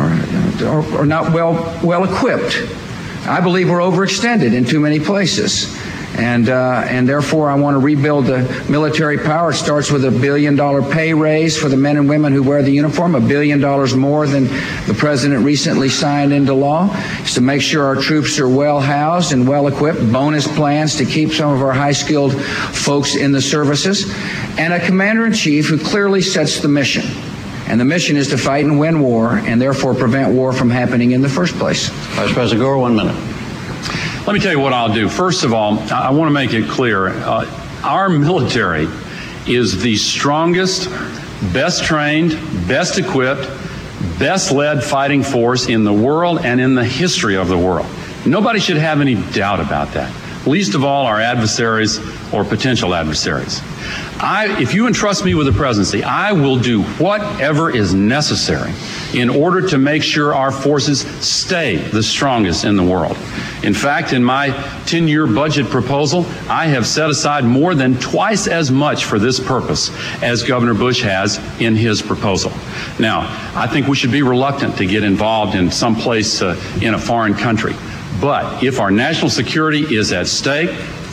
not well equipped. I believe we're overextended in too many places. And therefore, I want to rebuild the military power. It starts with $1 billion pay raise for the men and women who wear the uniform, $1 billion more than the president recently signed into law. It's to make sure our troops are well housed and well equipped, bonus plans to keep some of our high-skilled folks in the services, and a commander-in-chief who clearly sets the mission. And the mission is to fight and win war and therefore prevent war from happening in the first place. Vice President Gore, 1 minute. Let me tell you what I'll do. First of all, I want to make it clear, our military is the strongest, best trained, best equipped, best led fighting force in the world and in the history of the world. Nobody should have any doubt about that, least of all our adversaries or potential adversaries. If you entrust me with the presidency, I will do whatever is necessary in order to make sure our forces stay the strongest in the world. In fact, in my 10-year budget proposal, I have set aside more than twice as much for this purpose as Governor Bush has in his proposal. Now, I think we should be reluctant to get involved in some place in a foreign country. But if our national security is at stake,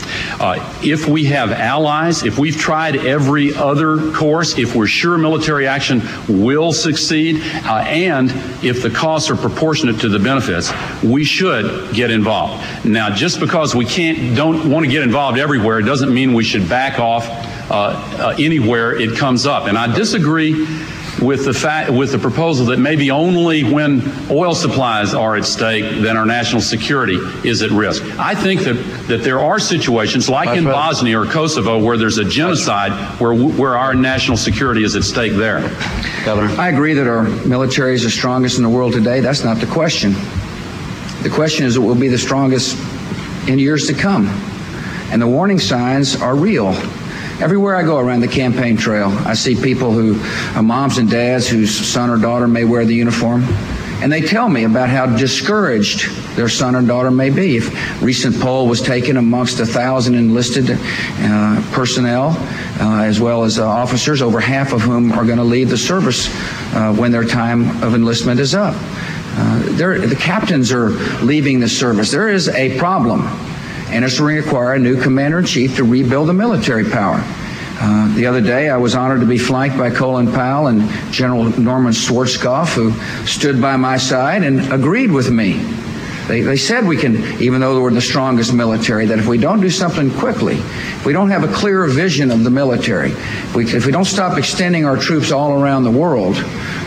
if we have allies, if we've tried every other course, if we're sure military action will succeed, and if the costs are proportionate to the benefits, we should get involved. Now, just because we don't want to get involved everywhere doesn't mean we should back off anywhere it comes up. And I disagree with the proposal that maybe only when oil supplies are at stake then our national security is at risk. I think that there are situations like in Bosnia or Kosovo where there's a genocide where our national security is at stake there. Governor, I agree that our military is the strongest in the world today. That's not the question. The question is it will be the strongest in years to come. And the warning signs are real. Everywhere I go around the campaign trail, I see people who are moms and dads whose son or daughter may wear the uniform, and they tell me about how discouraged their son or daughter may be. If a recent poll was taken amongst 1,000 enlisted personnel, as well as officers, over half of whom are going to leave the service when their time of enlistment is up. The captains are leaving the service. There is a problem. And it's going to require a new commander-in-chief to rebuild the military power. The other day, I was honored to be flanked by Colin Powell and General Norman Schwarzkopf, who stood by my side and agreed with me. They said we can, even though we're the strongest military, that if we don't do something quickly, if we don't have a clearer vision of the military, if we don't stop extending our troops all around the world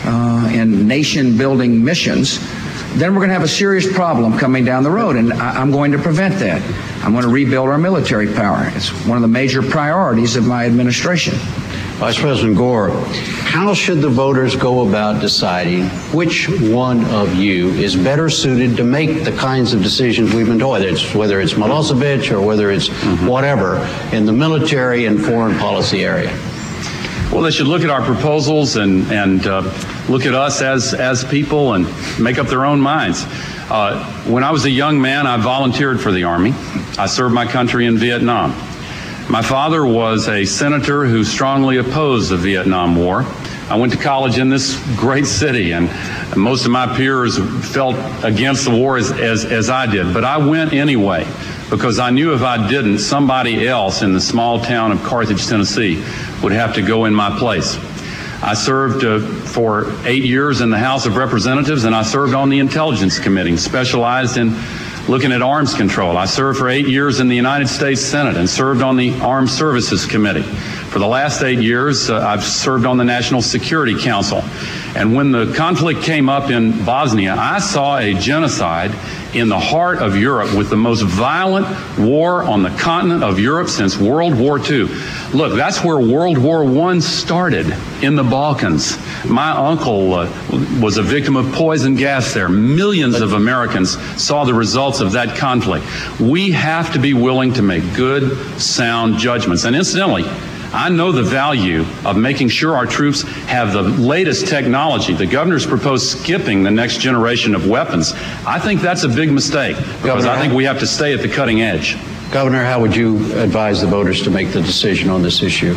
in nation-building missions, then we're going to have a serious problem coming down the road, and I'm going to prevent that. I'm going to rebuild our military power. It's one of the major priorities of my administration. Vice President Gore, how should the voters go about deciding which one of you is better suited to make the kinds of decisions we've been doing, whether it's Milosevic or whether it's whatever, in the military and foreign policy area? Well, they should look at our proposals and look at us as people and make up their own minds. When I was a young man, I volunteered for the Army. I served my country in Vietnam. My father was a senator who strongly opposed the Vietnam War. I went to college in this great city, and most of my peers felt against the war as I did. But I went anyway, because I knew if I didn't, somebody else in the small town of Carthage, Tennessee, would have to go in my place. I served for 8 years in the House of Representatives, and I served on the Intelligence Committee, specialized in looking at arms control. I served for 8 years in the United States Senate and served on the Armed Services Committee. For the last 8 years, I've served on the National Security Council. And when the conflict came up in Bosnia, I saw a genocide in the heart of Europe, with the most violent war on the continent of Europe since World War II. Look, that's where World War I started, in the Balkans. My uncle was a victim of poison gas there. Millions of Americans saw the results of that conflict. We have to be willing to make good, sound judgments. And incidentally, I know the value of making sure our troops have the latest technology. The governor's proposed skipping the next generation of weapons. I think that's a big mistake, because I think we have to stay at the cutting edge. Governor, how would you advise the voters to make the decision on this issue?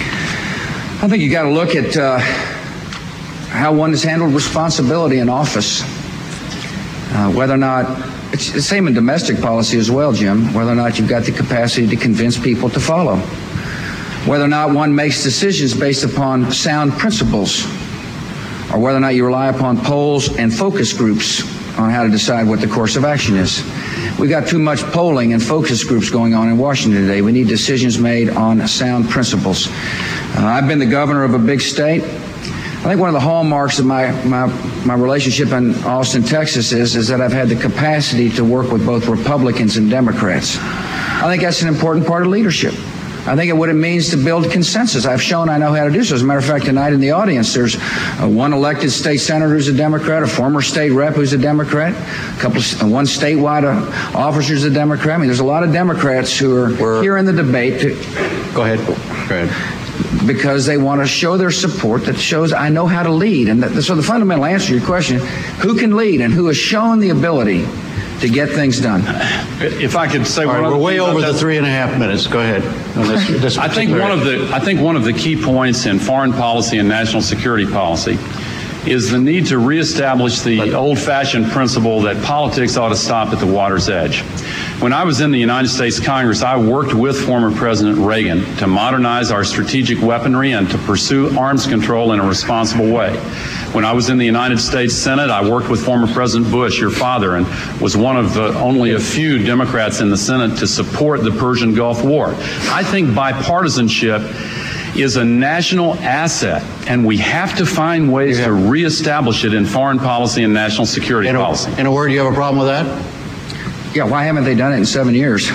I think you got to look at how one has handled responsibility in office. Whether or not, it's the same in domestic policy as well, Jim, whether or not you've got the capacity to convince people to follow. Whether or not one makes decisions based upon sound principles, or whether or not you rely upon polls and focus groups on how to decide what the course of action is. We've got too much polling and focus groups going on in Washington today. We need decisions made on sound principles. I've been the governor of a big state. I think one of the hallmarks of my relationship in Austin, Texas is that I've had the capacity to work with both Republicans and Democrats. I think that's an important part of leadership. I think of what it means to build consensus. I've shown I know how to do so. As a matter of fact, tonight in the audience, there's one elected state senator who's a Democrat, a former state rep who's a Democrat, one statewide officer who's a Democrat. I mean, there's a lot of Democrats who are here in the debate. Go ahead. Because they want to show their support that shows I know how to lead. And so the fundamental answer to your question, who can lead and who has shown the ability to get things done? If I could say, we're way over the 3.5 minutes. Go ahead. I think one of the key points in foreign policy and national security policy is the need to reestablish the old-fashioned principle that politics ought to stop at the water's edge. When I was in the United States Congress, I worked with former President Reagan to modernize our strategic weaponry and to pursue arms control in a responsible way. When I was in the United States Senate, I worked with former President Bush, your father, and was one of only a few Democrats in the Senate to support the Persian Gulf War. I think bipartisanship is a national asset, and we have to find ways to reestablish it in foreign policy and national security policy. In a word, you have a problem with that? Yeah, why haven't they done it in 7 years?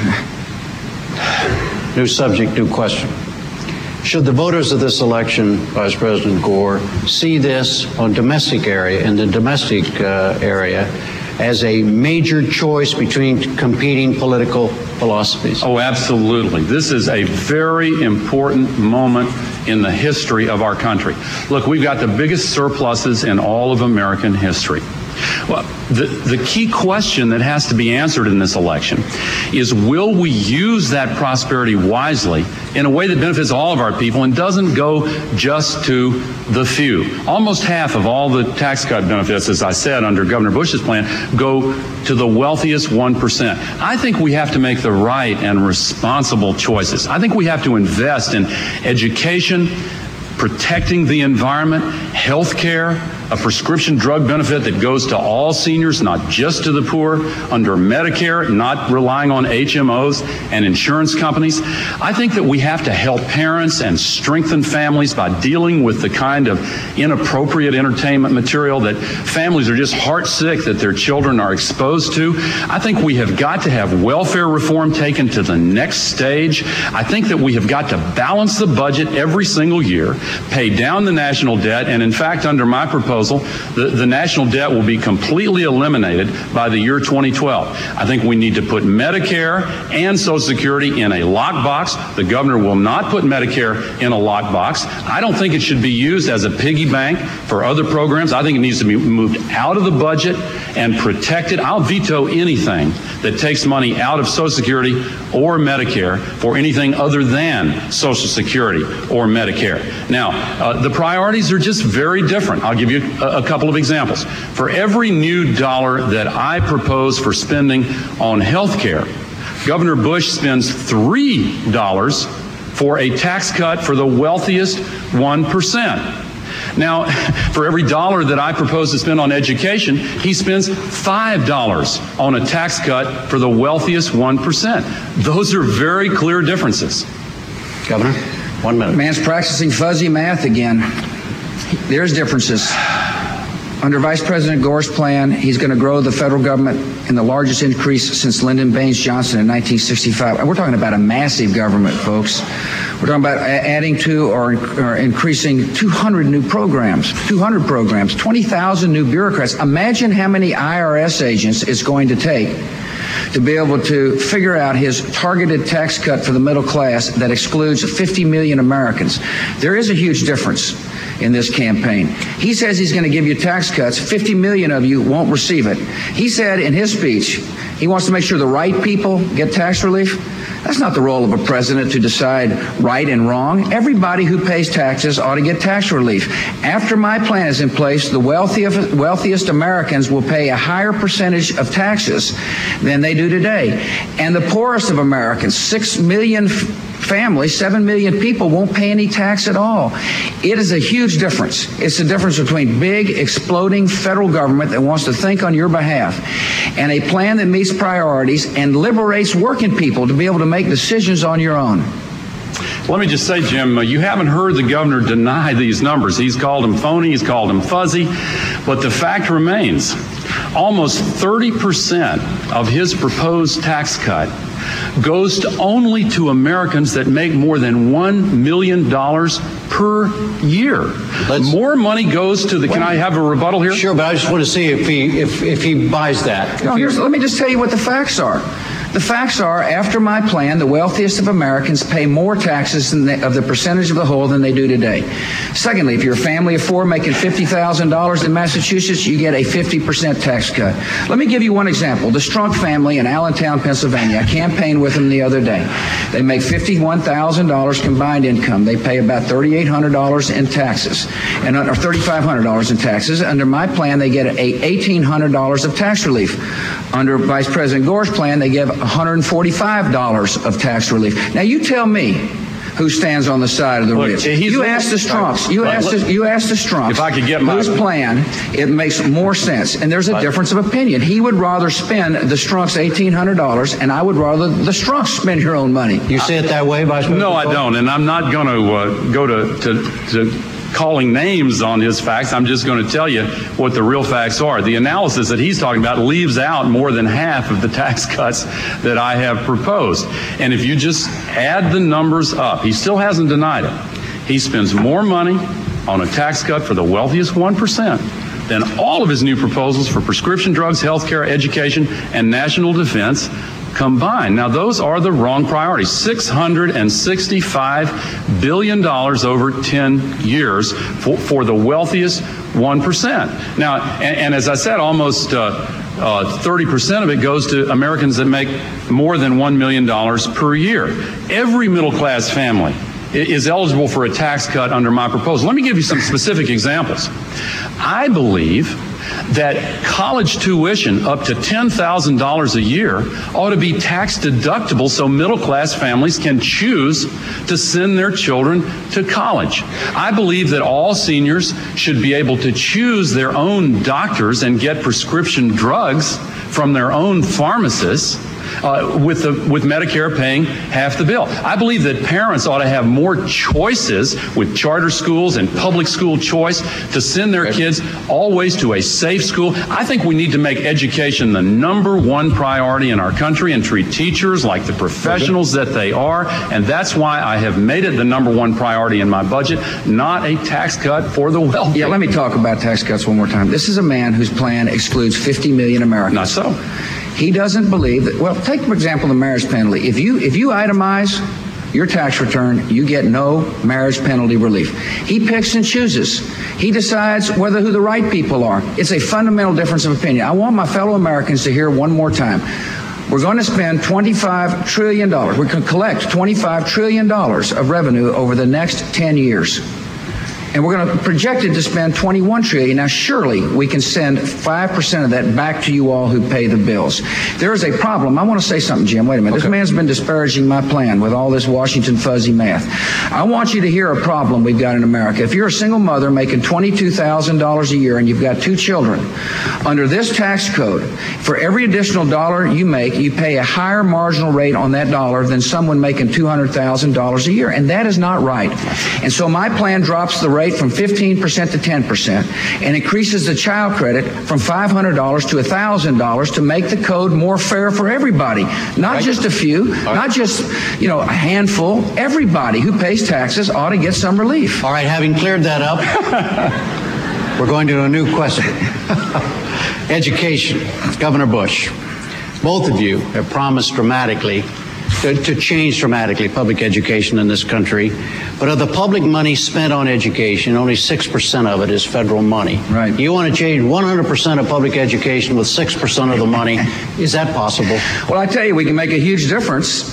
New subject, new question. Should the voters of this election, Vice President Gore, see this on domestic area, in the domestic area, as a major choice between competing political philosophies? Oh, absolutely. This is a very important moment in the history of our country. Look, we've got the biggest surpluses in all of American history. Well, the key question that has to be answered in this election is, will we use that prosperity wisely in a way that benefits all of our people and doesn't go just to the few? Almost half of all the tax cut benefits, as I said, under Governor Bush's plan, go to the wealthiest 1%. I think we have to make the right and responsible choices. I think we have to invest in education, protecting the environment, health care, a prescription drug benefit that goes to all seniors, not just to the poor, under Medicare, not relying on HMOs and insurance companies. I think that we have to help parents and strengthen families by dealing with the kind of inappropriate entertainment material that families are just heartsick that their children are exposed to. I think we have got to have welfare reform taken to the next stage. I think that we have got to balance the budget every single year, pay down the national debt, and in fact, under my proposal, proposal, the national debt will be completely eliminated by the year 2012. I think we need to put Medicare and Social Security in a lockbox. The governor will not put Medicare in a lockbox. I don't think it should be used as a piggy bank for other programs. I think it needs to be moved out of the budget and protected. I'll veto anything that takes money out of Social Security or Medicare for anything other than Social Security or Medicare. Now, the priorities are just very different. I'll give you a couple of examples. For every new dollar that I propose for spending on health care, Governor Bush spends $3 for a tax cut for the wealthiest 1%. Now, for every dollar that I propose to spend on education, he spends $5 on a tax cut for the wealthiest 1%. Those are very clear differences. Governor, 1 minute. Man's practicing fuzzy math again. There's differences. Under Vice President Gore's plan, he's going to grow the federal government in the largest increase since Lyndon Baines Johnson in 1965. We're talking about a massive government, folks. We're talking about adding to or increasing 200 new programs, 20,000 new bureaucrats. Imagine how many IRS agents it's going to take to be able to figure out his targeted tax cut for the middle class that excludes 50 million Americans. There is a huge difference in this campaign. He says he's going to give you tax cuts. 50 million of you won't receive it. He said in his speech he wants to make sure the right people get tax relief. That's not the role of a president to decide right and wrong. Everybody who pays taxes ought to get tax relief. After my plan is in place, the wealthiest Americans will pay a higher percentage of taxes than they do today. And the poorest of Americans, 6 million families, 7 million people, won't pay any tax at all. It is a huge difference. It's the difference between big, exploding federal government that wants to think on your behalf and a plan that meets priorities and liberates working people to be able to make decisions on your own. Let me just say, Jim, you haven't heard the governor deny these numbers. He's called them phony, he's called them fuzzy, but the fact remains, almost 30% of his proposed tax cut goes only to Americans that make more than $1 million per year. More money goes to the, can I have a rebuttal here? Sure, but I just want to see if he buys that. No, let me just tell you what the facts are. The facts are, after my plan, the wealthiest of Americans pay more taxes of the percentage of the whole than they do today. Secondly, if you're a family of four making $50,000 in Massachusetts, you get a 50% tax cut. Let me give you one example. The Strunk family in Allentown, Pennsylvania. I campaigned with them the other day. They make $51,000 combined income. They pay about $3,800 in taxes, or $3,500 in taxes. Under my plan, they get $1,800 of tax relief. Under Vice President Gore's plan, they give $145 of tax relief. Now, you tell me who stands on the side of the rich. You ask the Strunks. You ask the Strunks. If I could get my whose plan, it makes more sense. And there's a difference of opinion. He would rather spend the Strunks $1,800, and I would rather the Strunks spend your own money. You see it that way, Vice President? No, I don't, and I'm not going to go to calling names on his facts. I'm just going to tell you what the real facts are. The analysis that he's talking about leaves out more than half of the tax cuts that I have proposed. And if you just add the numbers up, he still hasn't denied it. He spends more money on a tax cut for the wealthiest 1% than all of his new proposals for prescription drugs, health care, education, and national defense combined. Now, those are the wrong priorities. $665 billion over 10 years for the wealthiest 1%. Now, and as I said, almost 30% of it goes to Americans that make more than $1 million per year. Every middle-class family is eligible for a tax cut under my proposal. Let me give you some specific examples. I believe that college tuition up to $10,000 a year ought to be tax deductible so middle-class families can choose to send their children to college. I believe that all seniors should be able to choose their own doctors and get prescription drugs from their own pharmacists. with Medicare paying half the bill. I believe that parents ought to have more choices with charter schools and public school choice to send their kids always to a safe school. I think we need to make education the #1 priority in our country and treat teachers like the professionals that they are. And that's why I have made it the #1 priority in my budget, not a tax cut for the wealthy. Yeah, let me talk about tax cuts one more time. This is a man whose plan excludes 50 million Americans. Not so. He doesn't believe that, well, take, for example, the marriage penalty. If you itemize your tax return, you get no marriage penalty relief. He picks and chooses. He decides who the right people are. It's a fundamental difference of opinion. I want my fellow Americans to hear one more time. We're going to spend $25 trillion. We can collect $25 trillion of revenue over the next 10 years. And we're going to project it to spend $21 trillion. Now, surely we can send 5% of that back to you all who pay the bills. There is a problem. I want to say something, Jim. Wait a minute. Okay. This man's been disparaging my plan with all this Washington fuzzy math. I want you to hear a problem we've got in America. If you're a single mother making $22,000 a year and you've got 2 children, under this tax code, for every additional dollar you make, you pay a higher marginal rate on that dollar than someone making $200,000 a year. And that is not right. And so my plan drops the rate from 15% to 10% and increases the child credit from $500 to $1,000 to make the code more fair for everybody. Not just a few, not just, a handful. Everybody who pays taxes ought to get some relief. All right, having cleared that up, we're going to a new question. Education. Governor Bush, both of you have promised dramatically to change dramatically public education in this country. But of the public money spent on education, only 6% of it is federal money. Right. You want to change 100% of public education with 6% of the money. Is that possible? Well, I tell you, we can make a huge difference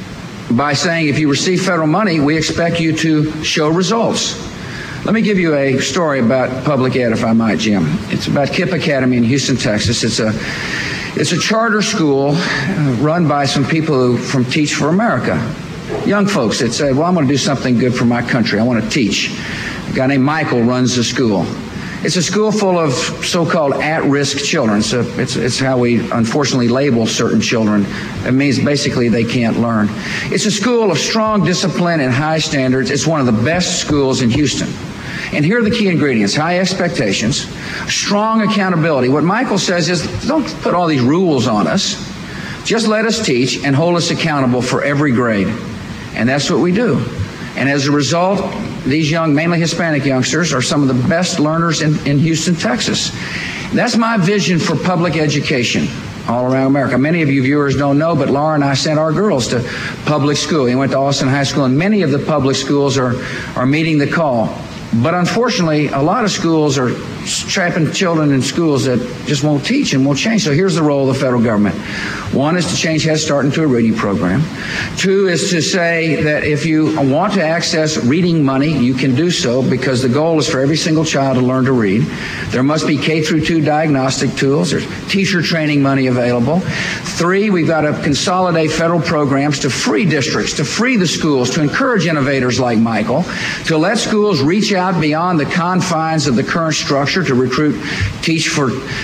by saying if you receive federal money, we expect you to show results. Let me give you a story about public ed, if I might, Jim. It's about KIPP Academy in Houston, Texas. It's a charter school run by some people from Teach for America. Young folks that say, well, I'm going to do something good for my country. I want to teach. A guy named Michael runs the school. It's a school full of so-called at-risk children. So it's how we unfortunately label certain children. It means basically they can't learn. It's a school of strong discipline and high standards. It's one of the best schools in Houston. And here are the key ingredients: high expectations, strong accountability. What Michael says is, don't put all these rules on us. Just let us teach and hold us accountable for every grade. And that's what we do. And as a result, these young, mainly Hispanic youngsters are some of the best learners in Houston, Texas. That's my vision for public education all around America. Many of you viewers don't know, but Laura and I sent our girls to public school. We went to Austin High School, and many of the public schools are meeting the call. But unfortunately, a lot of schools are trapping children in schools that just won't teach and won't change. So here's the role of the federal government. 1 is to change Head Start into a reading program. 2 is to say that if you want to access reading money, you can do so, because the goal is for every single child to learn to read. There must be K-2 diagnostic tools. There's teacher training money available. 3, we've got to consolidate federal programs to free districts, to free the schools, to encourage innovators like Michael, to let schools reach out beyond the confines of the current structure to recruit teach for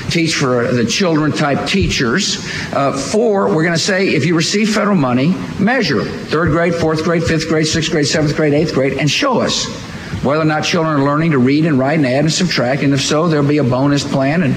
the children type teachers. 4, we're going to say if you receive federal money, measure 3rd grade, 4th grade, 5th grade, 6th grade, 7th grade, 8th grade, and show us whether or not children are learning to read and write and add and subtract. And if so, there'll be a bonus plan.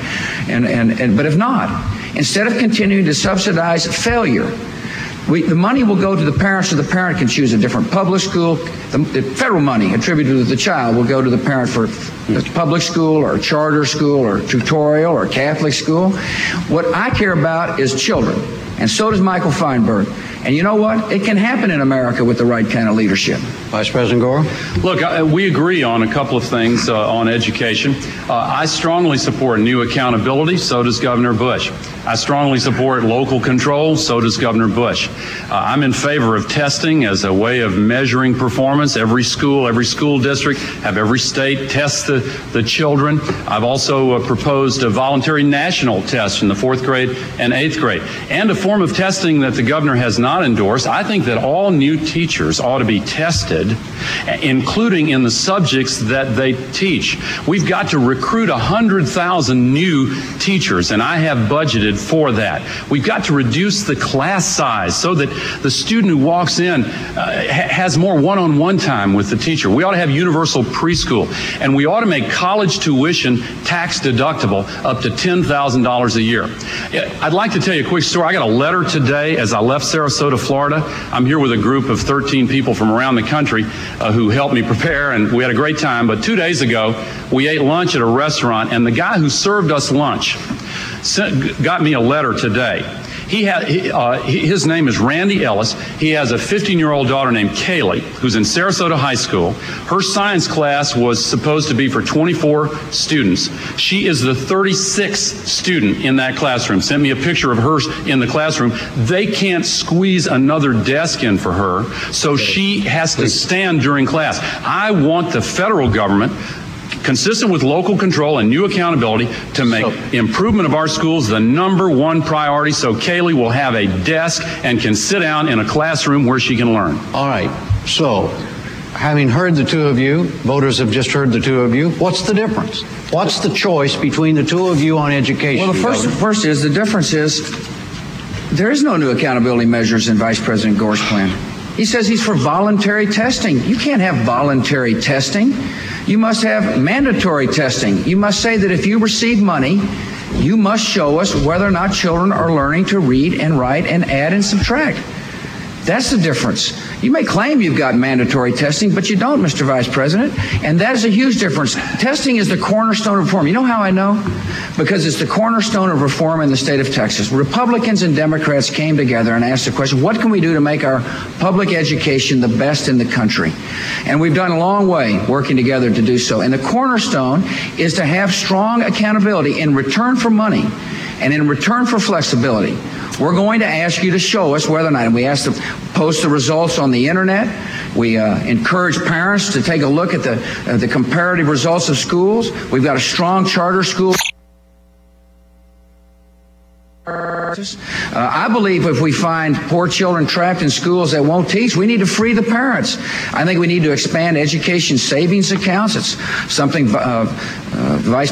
But if not, instead of continuing to subsidize failure, the money will go to the parents, so the parent can choose a different public school. The federal money attributed to the child will go to the parent for the public school or charter school or tutorial or Catholic school. What I care about is children, and so does Michael Feinberg. And you know what? It can happen in America with the right kind of leadership. Vice President Gore? Look, we agree on a couple of things on education. I strongly support new accountability. So does Governor Bush. I strongly support local control. So does Governor Bush. I'm in favor of testing as a way of measuring performance. Every school district, have every state test the children. I've also proposed a voluntary national test in the 4th grade and 8th grade, and a form of testing that the governor has not endorsed. I think that all new teachers ought to be tested, including in the subjects that they teach. We've got to recruit 100,000 new teachers, and I have budgeted budgeted for that. We've got to reduce the class size so that the student who walks in has more one-on-one time with the teacher. We ought to have universal preschool, and we ought to make college tuition tax deductible up to $10,000 a year. I'd like to tell you a quick story. I got a letter today as I left Sarasota, Florida. I'm here with a group of 13 people from around the country who helped me prepare, and we had a great time. But 2 days ago, we ate lunch at a restaurant, and the guy who served us lunch got me a letter today. His name is Randy Ellis. He has a 15-year-old daughter named Kaylee, who's in Sarasota High School. Her science class was supposed to be for 24 students. She is the 36th student in that classroom. Sent me a picture of her in the classroom. They can't squeeze another desk in for her, so she has to stand during class. I want the federal government, consistent with local control and new accountability, to make improvement of our schools the #1 priority, so Kaylee will have a desk and can sit down in a classroom where she can learn. All right. So, having heard the two of you, voters have just heard the two of you, what's the difference? What's the choice between the two of you on education? Well, the difference is there is no new accountability measures in Vice President Gore's plan. He says he's for voluntary testing. You can't have voluntary testing. You must have mandatory testing. You must say that if you receive money, you must show us whether or not children are learning to read and write and add and subtract. That's the difference. You may claim you've got mandatory testing, but you don't, Mr. Vice President, and that is a huge difference. Testing is the cornerstone of reform. You know how I know? Because it's the cornerstone of reform in the state of Texas. Republicans and Democrats came together and asked the question, what can we do to make our public education the best in the country? And we've done a long way working together to do so. And the cornerstone is to have strong accountability in return for money and in return for flexibility. We're going to ask you to show us whether or not, and we ask to post the results on the internet. We encourage parents to take a look at the comparative results of schools. We've got a strong charter school. I believe if we find poor children trapped in schools that won't teach, we need to free the parents. I think we need to expand education savings accounts. It's something Vice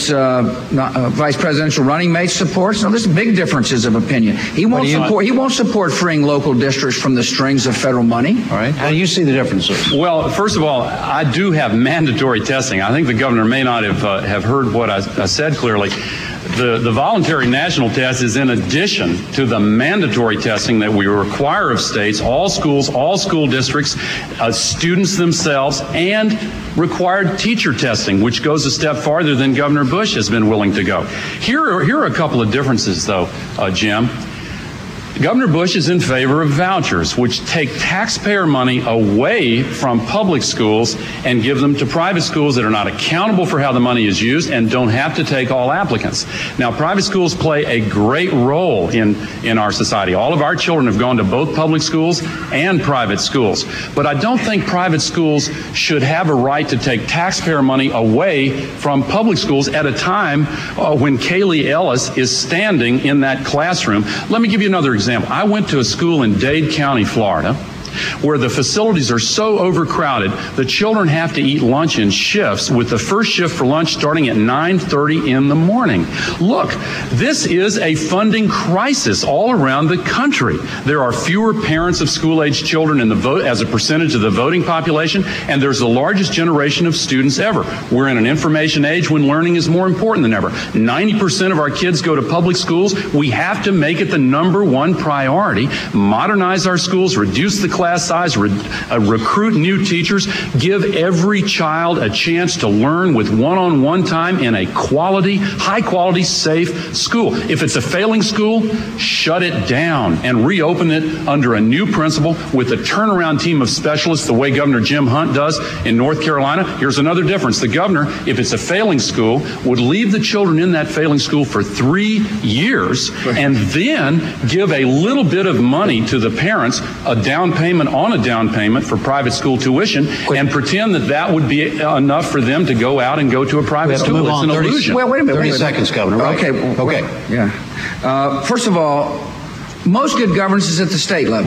Presidential running mate supports. Now, there's big differences of opinion. He won't support freeing local districts from the strings of federal money. All right. How do you see the differences? Well, first of all, I do have mandatory testing. I think the governor may not have heard what I said clearly. The voluntary national test is in addition to the mandatory testing that we require of states, all schools, all school districts, students themselves, and required teacher testing, which goes a step farther than Governor Bush has been willing to go. Here are a couple of differences, though, Jim. Governor Bush is in favor of vouchers, which take taxpayer money away from public schools and give them to private schools that are not accountable for how the money is used and don't have to take all applicants. Now, private schools play a great role in our society. All of our children have gone to both public schools and private schools. But I don't think private schools should have a right to take taxpayer money away from public schools at a time when Kaylee Ellis is standing in that classroom. Let me give you another example. I went to a school in Dade County, Florida, where the facilities are so overcrowded, the children have to eat lunch in shifts, with the first shift for lunch starting at 9:30 in the morning. Look, this is a funding crisis all around the country. There are fewer parents of school-age children in the vote as a percentage of the voting population, and there's the largest generation of students ever. We're in an information age when learning is more important than ever. 90% of our kids go to public schools. We have to make it the #1 priority. Modernize our schools, reduce the class size, recruit new teachers, give every child a chance to learn with one-on-one time in a quality, high-quality, safe school. If it's a failing school, shut it down and reopen it under a new principal with a turnaround team of specialists the way Governor Jim Hunt does in North Carolina. Here's another difference. The governor, if it's a failing school, would leave the children in that failing school for 3 years and then give a little bit of money to the parents, a down payment on a down payment for private school tuition, and pretend that would be enough for them to go out and go to a private school. It's an illusion. Well, wait a minute. 30 seconds, Governor. Right? Okay. Yeah. First of all, most good governance is at the state level.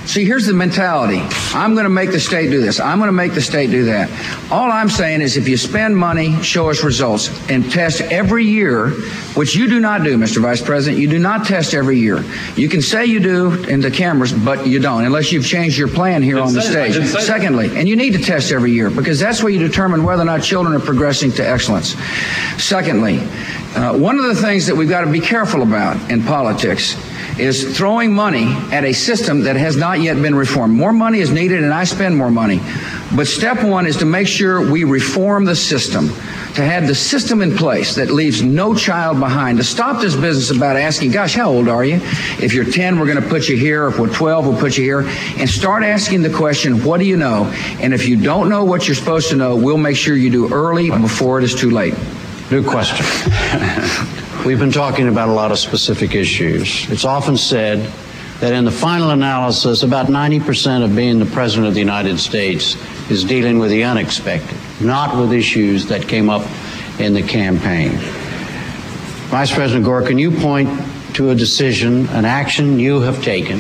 See, here's the mentality. I'm going to make the state do this. I'm going to make the state do that. All I'm saying is if you spend money, show us results and test every year, which you do not do, Mr. Vice President. You do not test every year. You can say you do in the cameras, but you don't, unless you've changed your plan here on the stage. Secondly, and you need to test every year because that's where you determine whether or not children are progressing to excellence. Secondly, one of the things that we've got to be careful about in politics is throwing money at a system that has not yet been reformed. More money is needed, and I spend more money. But step one is to make sure we reform the system, to have the system in place that leaves no child behind, to stop this business about asking, gosh, how old are you? If you're 10, we're going to put you here. If we're 12, we'll put you here. And start asking the question, what do you know? And if you don't know what you're supposed to know, we'll make sure you do early before it is too late. New question. We've been talking about a lot of specific issues. It's often said that in the final analysis, about 90% of being the President of the United States is dealing with the unexpected, not with issues that came up in the campaign. Vice President Gore, can you point to a decision, an action you have taken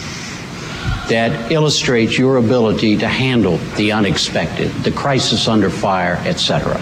that illustrates your ability to handle the unexpected, the crisis under fire, etc.?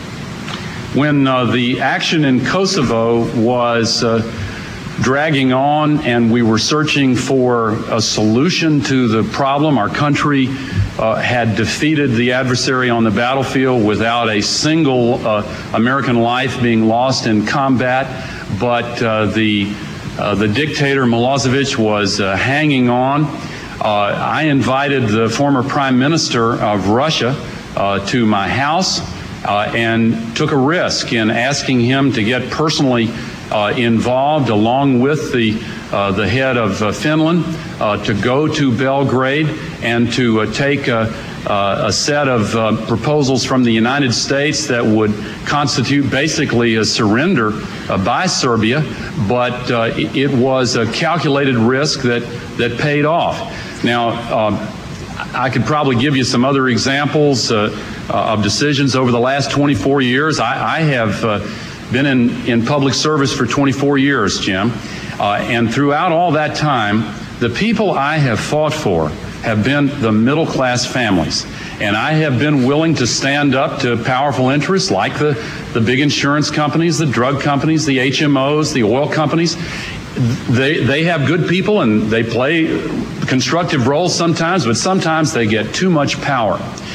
When the action in Kosovo was dragging on and we were searching for a solution to the problem, our country had defeated the adversary on the battlefield without a single American life being lost in combat, but the dictator Milosevic was hanging on. I invited the former Prime Minister of Russia to my house and took a risk in asking him to get personally involved, along with the head of Finland, to go to Belgrade and to take a set of proposals from the United States that would constitute basically a surrender by Serbia, but it was a calculated risk that paid off. Now, I could probably give you some other examples of decisions over the last 24 years. I have been in public service for 24 years, Jim, and throughout all that time, the people I have fought for have been the middle-class families. And I have been willing to stand up to powerful interests like the big insurance companies, the drug companies, the HMOs, the oil companies. They have good people and they play constructive roles sometimes, but sometimes they get too much power.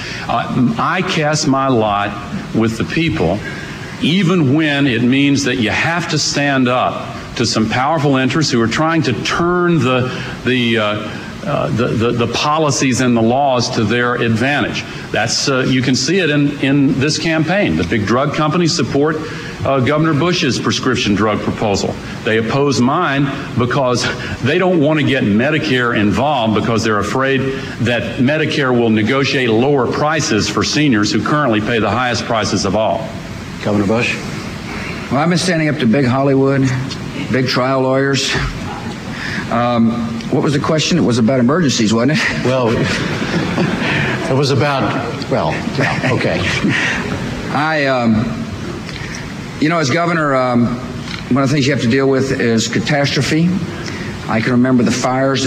I cast my lot with the people, even when it means that you have to stand up to some powerful interests who are trying to turn the policies and the laws to their advantage. That's you can see it in this campaign. The big drug companies support Governor Bush's prescription drug proposal. They oppose mine because they don't want to get Medicare involved because they're afraid that Medicare will negotiate lower prices for seniors who currently pay the highest prices of all. Governor Bush? Well, I've been standing up to big Hollywood, big trial lawyers. What was the question? It was about emergencies, wasn't it? Well, it was about, well, yeah, okay. As governor, one of the things you have to deal with is catastrophe. I can remember the fires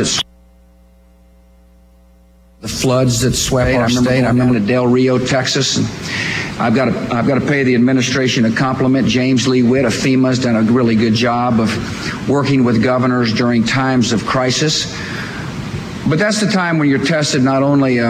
the floods that swept our state. I remember Del Rio, Texas. And I've got to pay the administration a compliment. James Lee Witt of FEMA has done a really good job of working with governors during times of crisis. But that's the time when you're tested not only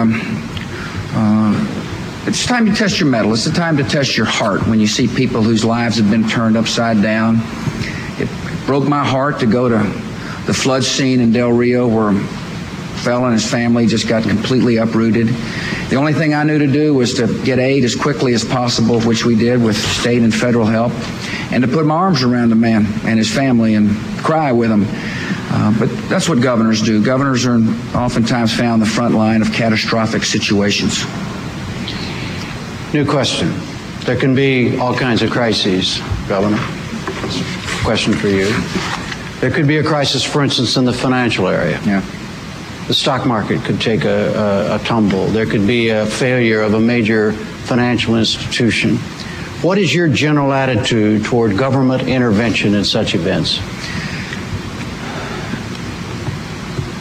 it's time to test your mettle. It's the time to test your heart when you see people whose lives have been turned upside down. It broke my heart to go to the flood scene in Del Rio where a fellow and his family just got completely uprooted. The only thing I knew to do was to get aid as quickly as possible, which we did with state and federal help, and to put my arms around the man and his family and cry with him. But that's what governors do. Governors are oftentimes found on the front line of catastrophic situations. New question. There can be all kinds of crises, Governor. Question for you. There could be a crisis, for instance, in the financial area. Yeah. The stock market could take a tumble. There could be a failure of a major financial institution. What is your general attitude toward government intervention in such events?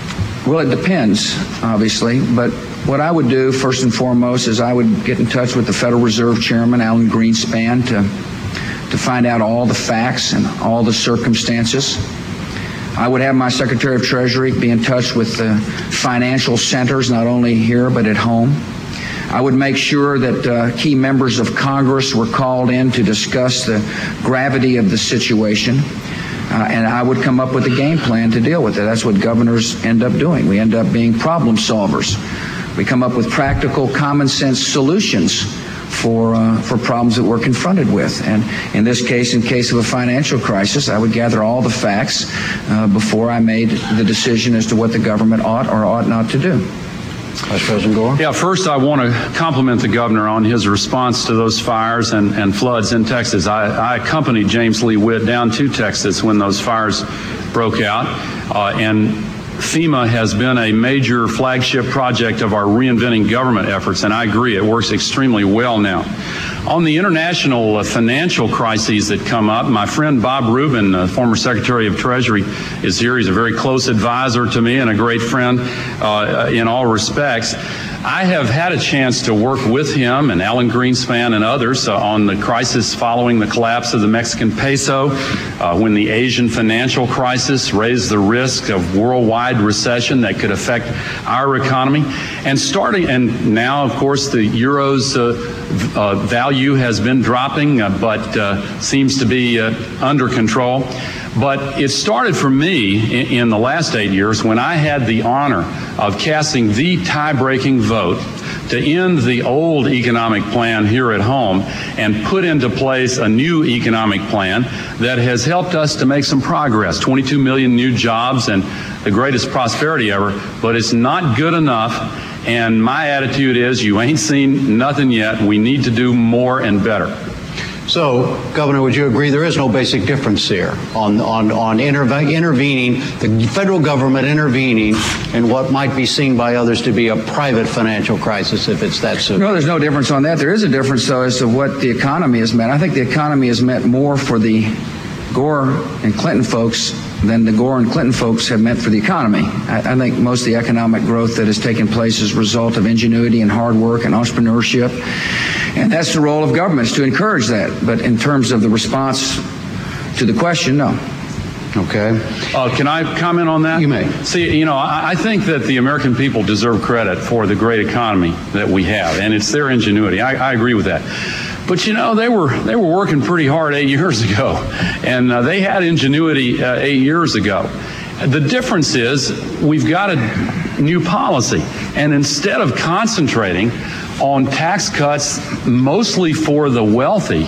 Well, it depends, obviously, but what I would do first and foremost is I would get in touch with the Federal Reserve Chairman, Alan Greenspan, to find out all the facts and all the circumstances. I would have my Secretary of Treasury be in touch with the financial centers, not only here but at home. I would make sure that key members of Congress were called in to discuss the gravity of the situation. And I would come up with a game plan to deal with it. That's what governors end up doing. We end up being problem solvers. We come up with practical, common sense solutions for problems that we're confronted with. And in this case, in case of a financial crisis, I would gather all the facts before I made the decision as to what the government ought or ought not to do. Vice President Gore? Yeah, first I want to compliment the governor on his response to those fires and floods in Texas. I accompanied James Lee Witt down to Texas when those fires broke out, and FEMA has been a major flagship project of our reinventing government efforts, and I agree, it works extremely well now. On the international financial crises that come up, my friend Bob Rubin, former Secretary of Treasury, is here. He's a very close advisor to me and a great friend in all respects. I have had a chance to work with him and Alan Greenspan and others on the crisis following the collapse of the Mexican peso, when the Asian financial crisis raised the risk of worldwide recession that could affect our economy. And now, of course, the euro's value has been dropping, but seems to be under control. But it started for me in the last 8 years when I had the honor of casting the tie-breaking vote to end the old economic plan here at home and put into place a new economic plan that has helped us to make some progress. 22 million new jobs and the greatest prosperity ever, but it's not good enough. And my attitude is, you ain't seen nothing yet. We need to do more and better. So, Governor, would you agree there is no basic difference here on intervening, the federal government intervening in what might be seen by others to be a private financial crisis, if it's that simple? No, there's no difference on that. There is a difference, though, as to what the economy has meant. I think the economy has meant more for the Gore and Clinton folks than the Gore and Clinton folks have meant for the economy. I think most of the economic growth that has taken place is a result of ingenuity and hard work and entrepreneurship. And that's the role of governments, to encourage that. But in terms of the response to the question, no. Okay. Can I comment on that? You may. See, I think that the American people deserve credit for the great economy that we have, and it's their ingenuity. I agree with that. But they were working pretty hard 8 years ago, and they had ingenuity 8 years ago. The difference is we've got a new policy, and instead of concentrating on tax cuts mostly for the wealthy,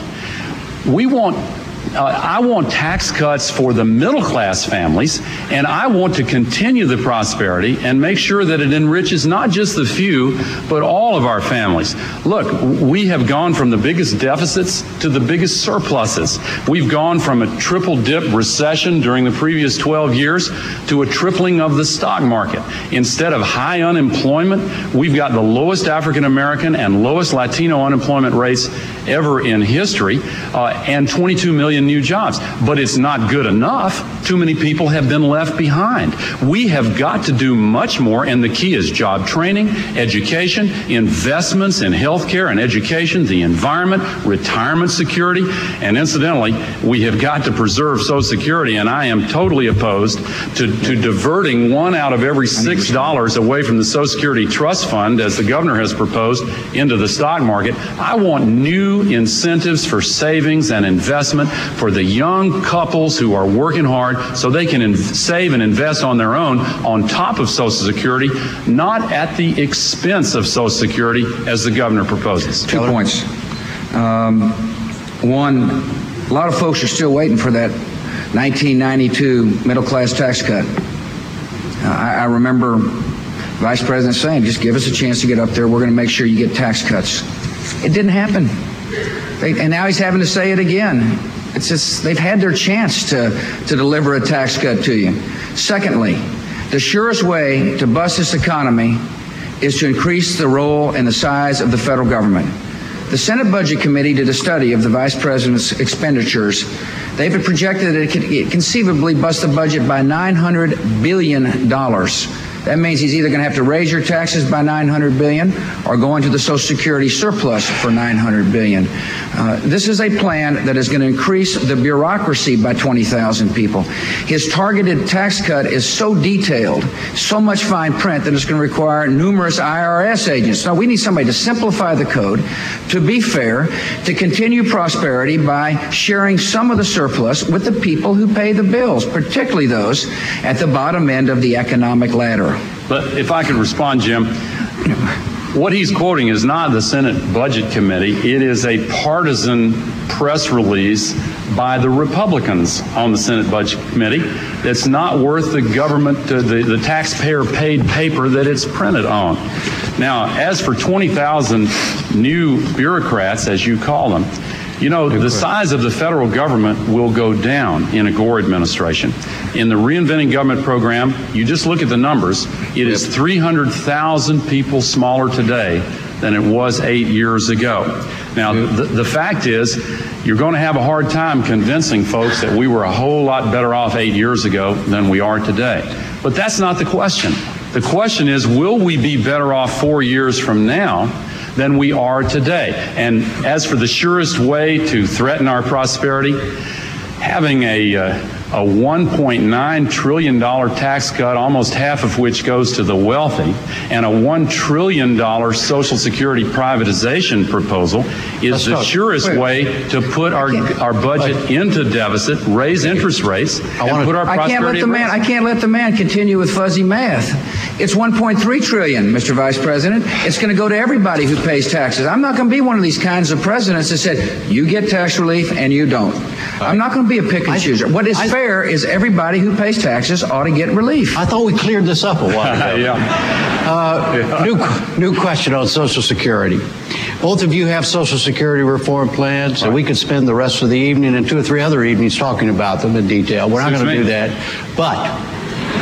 I want tax cuts for the middle class families, and I want to continue the prosperity and make sure that it enriches not just the few, but all of our families. Look, we have gone from the biggest deficits to the biggest surpluses. We've gone from a triple dip recession during the previous 12 years to a tripling of the stock market. Instead of high unemployment, we've got the lowest African American and lowest Latino unemployment rates ever in history, and 22 million new jobs. But it's not good enough. Too many people have been left behind. We have got to do much more, and the key is job training, education, investments in healthcare and education, the environment, retirement security, and incidentally, we have got to preserve Social Security, and I am totally opposed to diverting $1 out of every $6 away from the Social Security Trust Fund, as the governor has proposed, into the stock market. I want new incentives for savings and investment for the young couples who are working hard so they can save and invest on their own on top of Social Security, not at the expense of Social Security as the governor proposes. 2 points. One, a lot of folks are still waiting for that 1992 middle class tax cut. I remember Vice President saying, just give us a chance to get up there. We're going to make sure you get tax cuts. It didn't happen. And now he's having to say it again. It's just, they've had their chance to deliver a tax cut to you. Secondly, the surest way to bust this economy is to increase the role and the size of the federal government. The Senate Budget Committee did a study of the Vice President's expenditures. They've projected that it could conceivably bust the budget by $900 billion. That means he's either going to have to raise your taxes by $900 billion or go into the Social Security surplus for $900 billion. This is a plan that is going to increase the bureaucracy by 20,000 people. His targeted tax cut is so detailed, so much fine print, that it's going to require numerous IRS agents. Now, we need somebody to simplify the code, to be fair, to continue prosperity by sharing some of the surplus with the people who pay the bills, particularly those at the bottom end of the economic ladder. But if I could respond, Jim, what he's quoting is not the Senate Budget Committee. It is a partisan press release by the Republicans on the Senate Budget Committee. It's not worth the government, the taxpayer-paid paper that it's printed on. Now, as for 20,000 new bureaucrats, as you call them, you know, the size of the federal government will go down in a Gore administration. In the Reinventing Government program, you just look at the numbers, it is 300,000 people smaller today than it was 8 years ago. Now, the fact is, you're going to have a hard time convincing folks that we were a whole lot better off 8 years ago than we are today. But that's not the question. The question is, will we be better off 4 years from now than we are today? And as for the surest way to threaten our prosperity, having a $1.9 trillion tax cut, almost half of which goes to the wealthy, and a $1 trillion Social Security privatization proposal is the surest way to put our budget into deficit, raise interest rates, and put our prosperity at risk. I can't let the man continue with fuzzy math. It's $1.3 trillion, Mr. Vice President. It's going to go to everybody who pays taxes. I'm not going to be one of these kinds of presidents that said, you get tax relief and you don't. I'm not going to be a pick and chooser. What is fair is everybody who pays taxes ought to get relief. I thought we cleared this up a while ago. New question on Social Security. Both of you have Social Security reform plans, and we could spend the rest of the evening and 2 or 3 other evenings talking about them in detail. We're not going to do that. But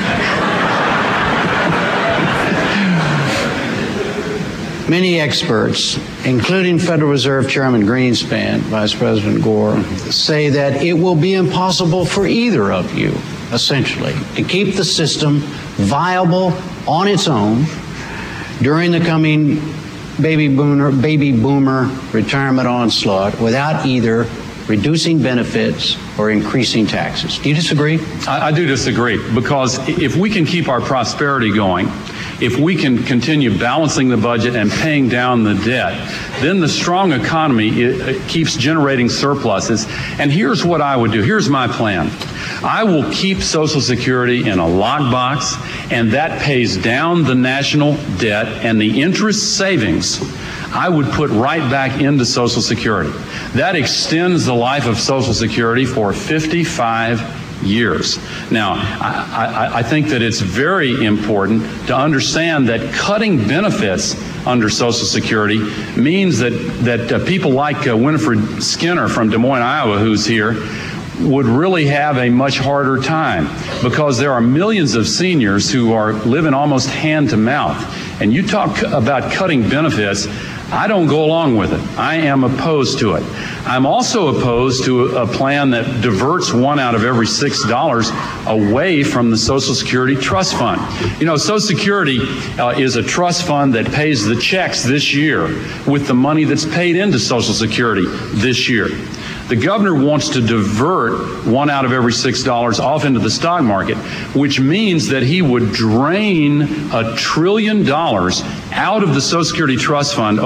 many experts, including Federal Reserve Chairman Greenspan, Vice President Gore, say that it will be impossible for either of you, essentially, to keep the system viable on its own during the coming baby boomer retirement onslaught without either reducing benefits or increasing taxes. Do you disagree? I do disagree, because if we can keep our prosperity going, if we can continue balancing the budget and paying down the debt, then the strong economy it keeps generating surpluses. And here's what I would do. Here's my plan. I will keep Social Security in a lockbox, and that pays down the national debt, and the interest savings I would put right back into Social Security. That extends the life of Social Security for 55 years. Now, I think that it's very important to understand that cutting benefits under Social Security means that people like Winifred Skinner from Des Moines, Iowa, who's here, would really have a much harder time, because there are millions of seniors who are living almost hand to mouth. And you talk about cutting benefits, I don't go along with it. I am opposed to it. I'm also opposed to a plan that diverts $1 out of every $6 away from the Social Security Trust Fund. You know, Social Security is a trust fund that pays the checks this year with the money that's paid into Social Security this year. The governor wants to divert $1 out of every $6 off into the stock market, which means that he would drain $1 trillion out of the Social Security Trust Fund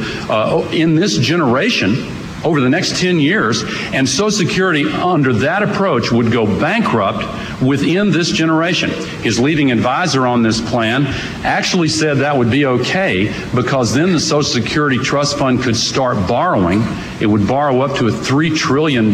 in this generation, over the next 10 years, and Social Security under that approach would go bankrupt within this generation. His leading advisor on this plan actually said that would be okay, because then the Social Security Trust Fund could start borrowing. It would borrow up to $3 trillion.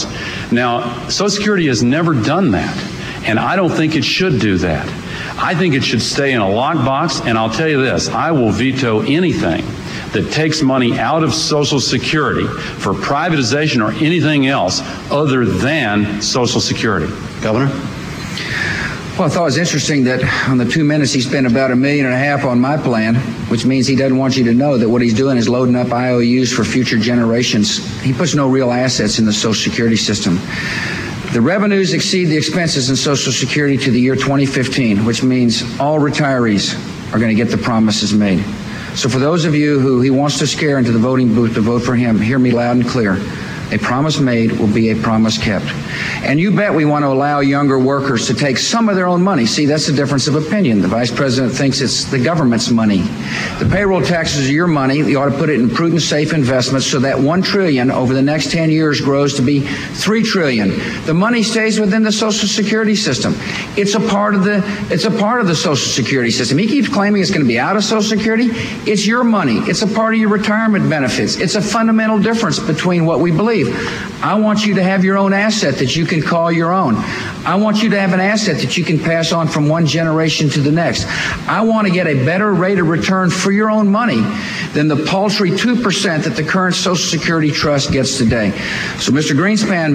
Now, Social Security has never done that, and I don't think it should do that. I think it should stay in a lockbox, and I'll tell you this, I will veto anything that takes money out of Social Security for privatization or anything else other than Social Security. Governor? Well, I thought it was interesting that on the 2 minutes he spent about $1.5 million on my plan, which means he doesn't want you to know that what he's doing is loading up IOUs for future generations. He puts no real assets in the Social Security system. The revenues exceed the expenses in Social Security to the year 2015, which means all retirees are going to get the promises made. So for those of you who he wants to scare into the voting booth to vote for him, hear me loud and clear. A promise made will be a promise kept. And you bet we want to allow younger workers to take some of their own money. See, that's the difference of opinion. The vice president thinks it's the government's money. The payroll taxes are your money. You ought to put it in prudent, safe investments so that $1 trillion over the next 10 years grows to be $3 trillion. The money stays within the Social Security system. It's a part of the Social Security system. He keeps claiming it's going to be out of Social Security. It's your money. It's a part of your retirement benefits. It's a fundamental difference between what we believe. I want you to have your own asset that you can call your own. I want you to have an asset that you can pass on from one generation to the next. I want to get a better rate of return for your own money than the paltry 2% that the current Social Security trust gets today. So Mr. Greenspan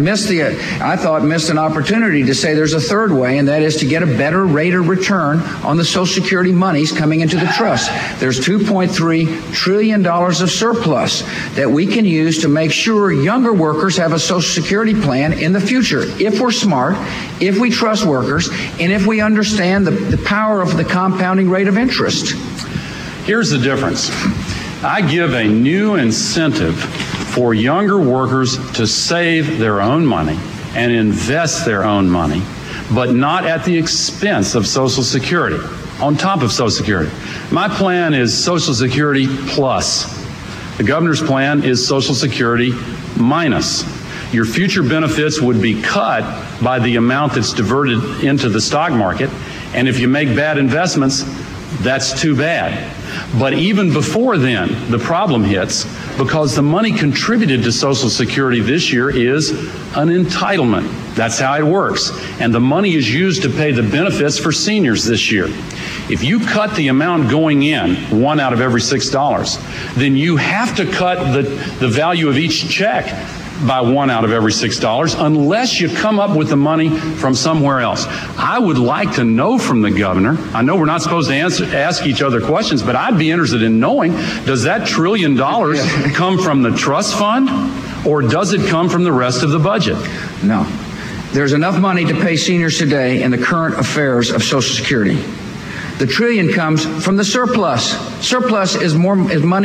missed an opportunity to say there's a third way, and that is to get a better rate of return on the Social Security monies coming into the trust. There's $2.3 trillion of surplus that we can use to make sure younger workers have a Social Security plan in the future, if we're smart, if we trust workers, and if we understand the power of the compounding rate of interest. Here's the difference. I give a new incentive for younger workers to save their own money and invest their own money, but not at the expense of Social Security, on top of Social Security. My plan is Social Security plus. The governor's plan is Social Security minus. Your future benefits would be cut by the amount that's diverted into the stock market, and if you make bad investments, that's too bad. But even before then, the problem hits because the money contributed to Social Security this year is an entitlement. That's how it works. And the money is used to pay the benefits for seniors this year. If you cut the amount going in, $1 out of every $6, then you have to cut the value of each check by $1 out of every $6 unless you come up with the money from somewhere else. I would like to know from the governor. I know we're not supposed to ask each other questions, but I'd be interested in knowing, does that $1 trillion come from the trust fund or does it come from the rest of the budget? No. There's enough money to pay seniors today in the current affairs of Social Security. The trillion comes from the surplus. Surplus is more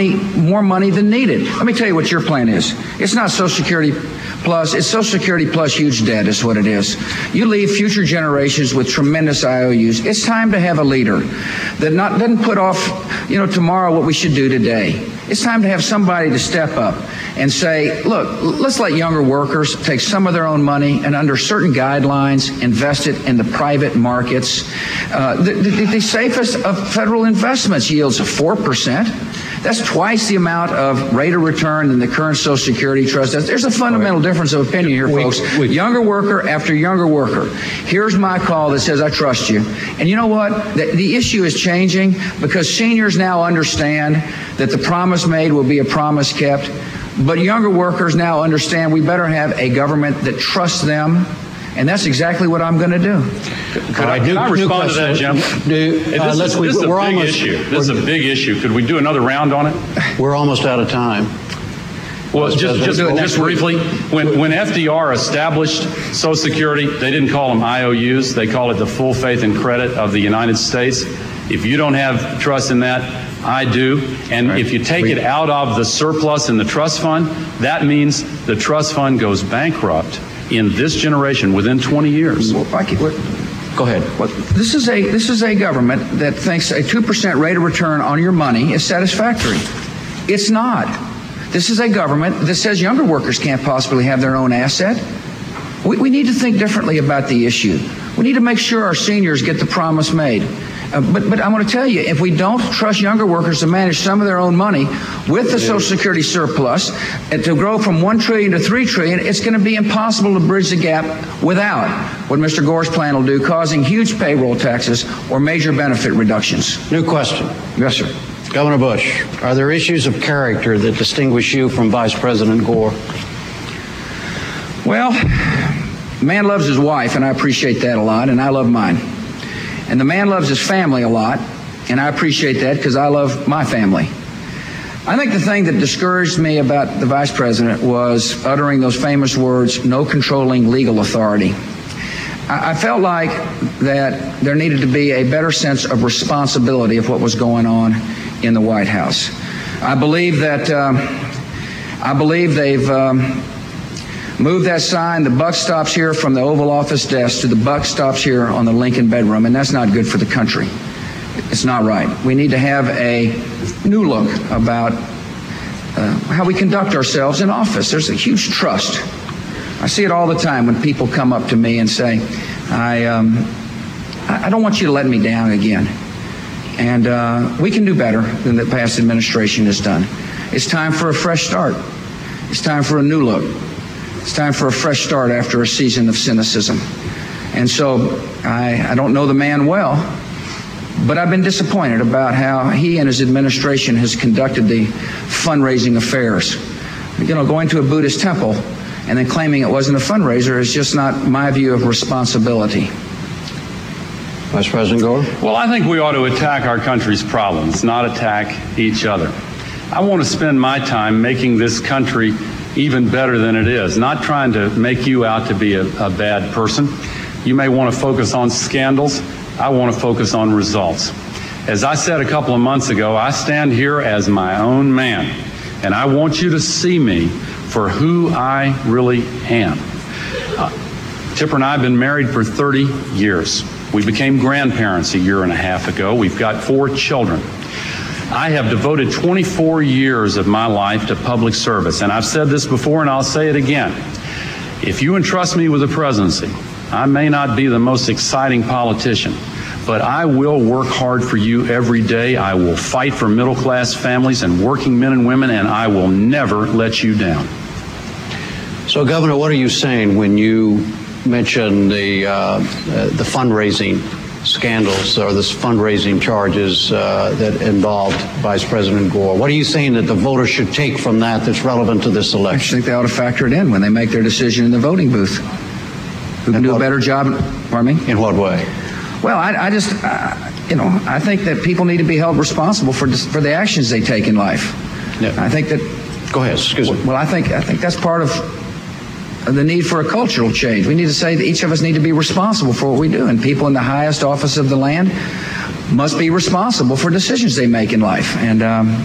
money than needed. Let me tell you what your plan is. It's not Social Security plus, it's Social Security plus huge debt is what it is. You leave future generations with tremendous IOUs. It's time to have a leader that doesn't put off, tomorrow what we should do today. It's time to have somebody to step up and say, look, let's let younger workers take some of their own money and under certain guidelines invest it in the private markets. The safest of federal investments yields 4%. That's twice the amount of rate of return than the current Social Security trust does. There's a fundamental difference of opinion here, folks. Younger worker after younger worker. Here's my call that says I trust you. And you know what? The issue is changing because seniors now understand that the promise made will be a promise kept. But younger workers now understand we better have a government that trusts them. And that's exactly what I'm going to do. Can I respond to that, Jim? This is a big issue. Could we do another round on it? We're almost out of time. Well, just briefly, when FDR established Social Security, they didn't call them IOUs. They call it the full faith and credit of the United States. If you don't have trust in that, I do. And if you take it out of the surplus in the trust fund, that means the trust fund goes bankrupt in this generation within 20 years. Go ahead. Well, this is a government that thinks a 2% rate of return on your money is satisfactory. It's not. This is a government that says younger workers can't possibly have their own asset. We need to think differently about the issue. We need to make sure our seniors get the promise made. But I want to tell you, if we don't trust younger workers to manage some of their own money with the Social Security surplus and to grow from $1 trillion to $3 trillion, it's going to be impossible to bridge the gap without what Mr. Gore's plan will do, causing huge payroll taxes or major benefit reductions. New question. Yes, sir. Governor Bush, are there issues of character that distinguish you from Vice President Gore? Well, man loves his wife, and I appreciate that a lot, and I love mine. And the man loves his family a lot, and I appreciate that because I love my family. I think the thing that discouraged me about the vice president was uttering those famous words, no controlling legal authority. I felt like that there needed to be a better sense of responsibility of what was going on in the White House. I believe they've moved that sign, the buck stops here, from the Oval Office desk to the buck stops here on the Lincoln bedroom, and that's not good for the country. It's not right. We need to have a new look about how we conduct ourselves in office. There's a huge trust. I see it all the time when people come up to me and say, I don't want you to let me down again. And we can do better than the past administration has done. It's time for a fresh start. It's time for a new look. It's time for a fresh start after a season of cynicism. And so I don't know the man well, but I've been disappointed about how he and his administration has conducted the fundraising affairs. You know, going to a Buddhist temple and then claiming it wasn't a fundraiser is just not my view of responsibility. Vice President Gore? Well, I think we ought to attack our country's problems, not attack each other. I want to spend my time making this country even better than it is, not trying to make you out to be a bad person. You may want to focus on scandals. I want to focus on results. As I said a couple of months ago, I stand here as my own man, and I want you to see me for who I really am. Tipper and I have been married for 30 years. We became grandparents a year and a half ago. We've got 4 children. I have devoted 24 years of my life to public service, and I've said this before and I'll say it again. If you entrust me with the presidency, I may not be the most exciting politician, but I will work hard for you every day. I will fight for middle-class families and working men and women, and I will never let you down. So, Governor, what are you saying when you mention the fundraising scandals or the fundraising charges that involved Vice President Gore? What are you saying that the voters should take from that that's relevant to this I election? think they ought to factor it in when they make their decision in the voting booth. Who can do a better job? Pardon me? In what way? Well, I think that people need to be held responsible for the actions they take in life. Yeah. I think that. Go ahead. Excuse me. Well, I think that's part of the need for a cultural change. We need to say that each of us need to be responsible for what we do, and people in the highest office of the land must be responsible for decisions they make in life. And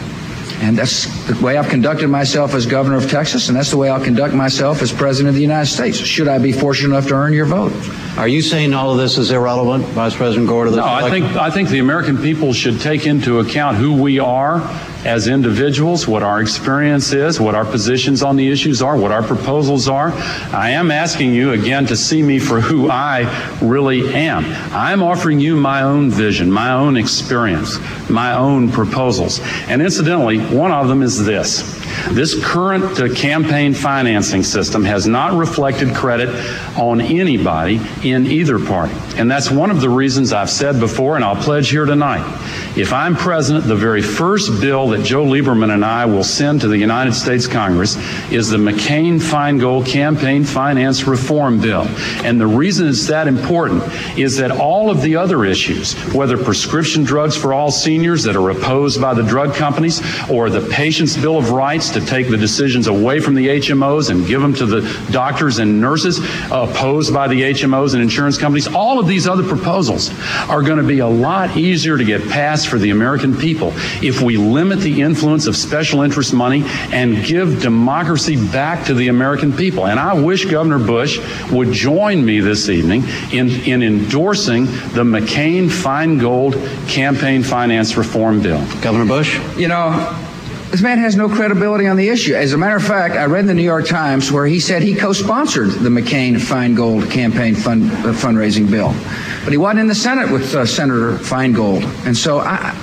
that's the way I've conducted myself as governor of Texas, and that's the way I'll conduct myself as president of the United States, should I be fortunate enough to earn your vote. Are you saying all of this is irrelevant, Vice President Gore, to this election? No, I think the American people should take into account who we are as individuals, what our experience is, what our positions on the issues are, what our proposals are. I am asking you again to see me for who I really am. I'm offering you my own vision, my own experience, my own proposals. And incidentally, one of them is this. This current campaign financing system has not reflected credit on anybody in either party. And that's one of the reasons I've said before, and I'll pledge here tonight, if I'm president, the very first bill that Joe Lieberman and I will send to the United States Congress is the McCain-Feingold Campaign Finance Reform Bill. And the reason it's that important is that all of the other issues, whether prescription drugs for all seniors that are opposed by the drug companies, or the Patient's Bill of Rights to take the decisions away from the HMOs and give them to the doctors and nurses opposed by the HMOs and insurance companies, all of these other proposals are going to be a lot easier to get passed for the American people if we limit the influence of special interest money and give democracy back to the American people. And I wish Governor Bush would join me this evening in endorsing the McCain-Feingold Campaign Finance Reform Bill. Governor Bush? You know, this man has no credibility on the issue. As a matter of fact, I read in the New York Times where he said he co-sponsored the McCain-Feingold campaign fundraising bill. But he wasn't in the Senate with Senator Feingold. And so,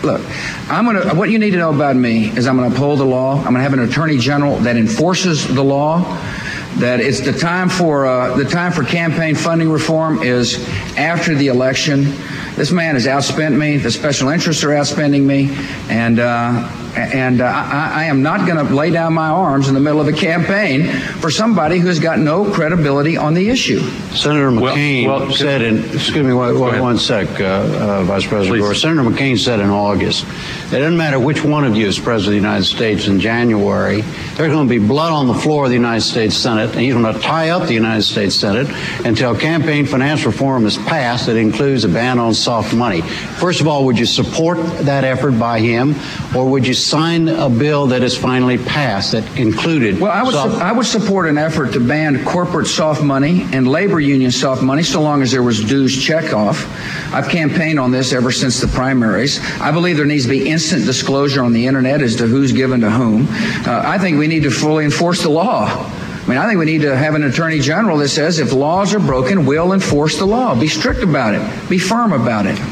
what you need to know about me is I'm going to uphold the law. I'm going to have an attorney general that enforces the law. That it's the time for campaign funding reform is after the election. This man has outspent me. The special interests are outspending me, and I am not going to lay down my arms in the middle of a campaign for somebody who has got no credibility on the issue. Senator McCain said excuse me, one sec, Vice President Gore. Senator McCain said in August, it doesn't matter which one of you is President of the United States in January, there's going to be blood on the floor of the United States Senate, and he's going to tie up the United States Senate until campaign finance reform is passed that includes a ban on soft money. First of all, would you support that effort by him, or would you sign a bill that is finally passed that included? Well, I would support an effort to ban corporate soft money and labor union soft money so long as there was dues checkoff. I've campaigned on this ever since the primaries. I believe there needs to be instant disclosure on the internet as to who's given to whom. I think we need to fully enforce the law. I mean, I think we need to have an attorney general that says if laws are broken, we'll enforce the law. Be strict about it. Be firm about it.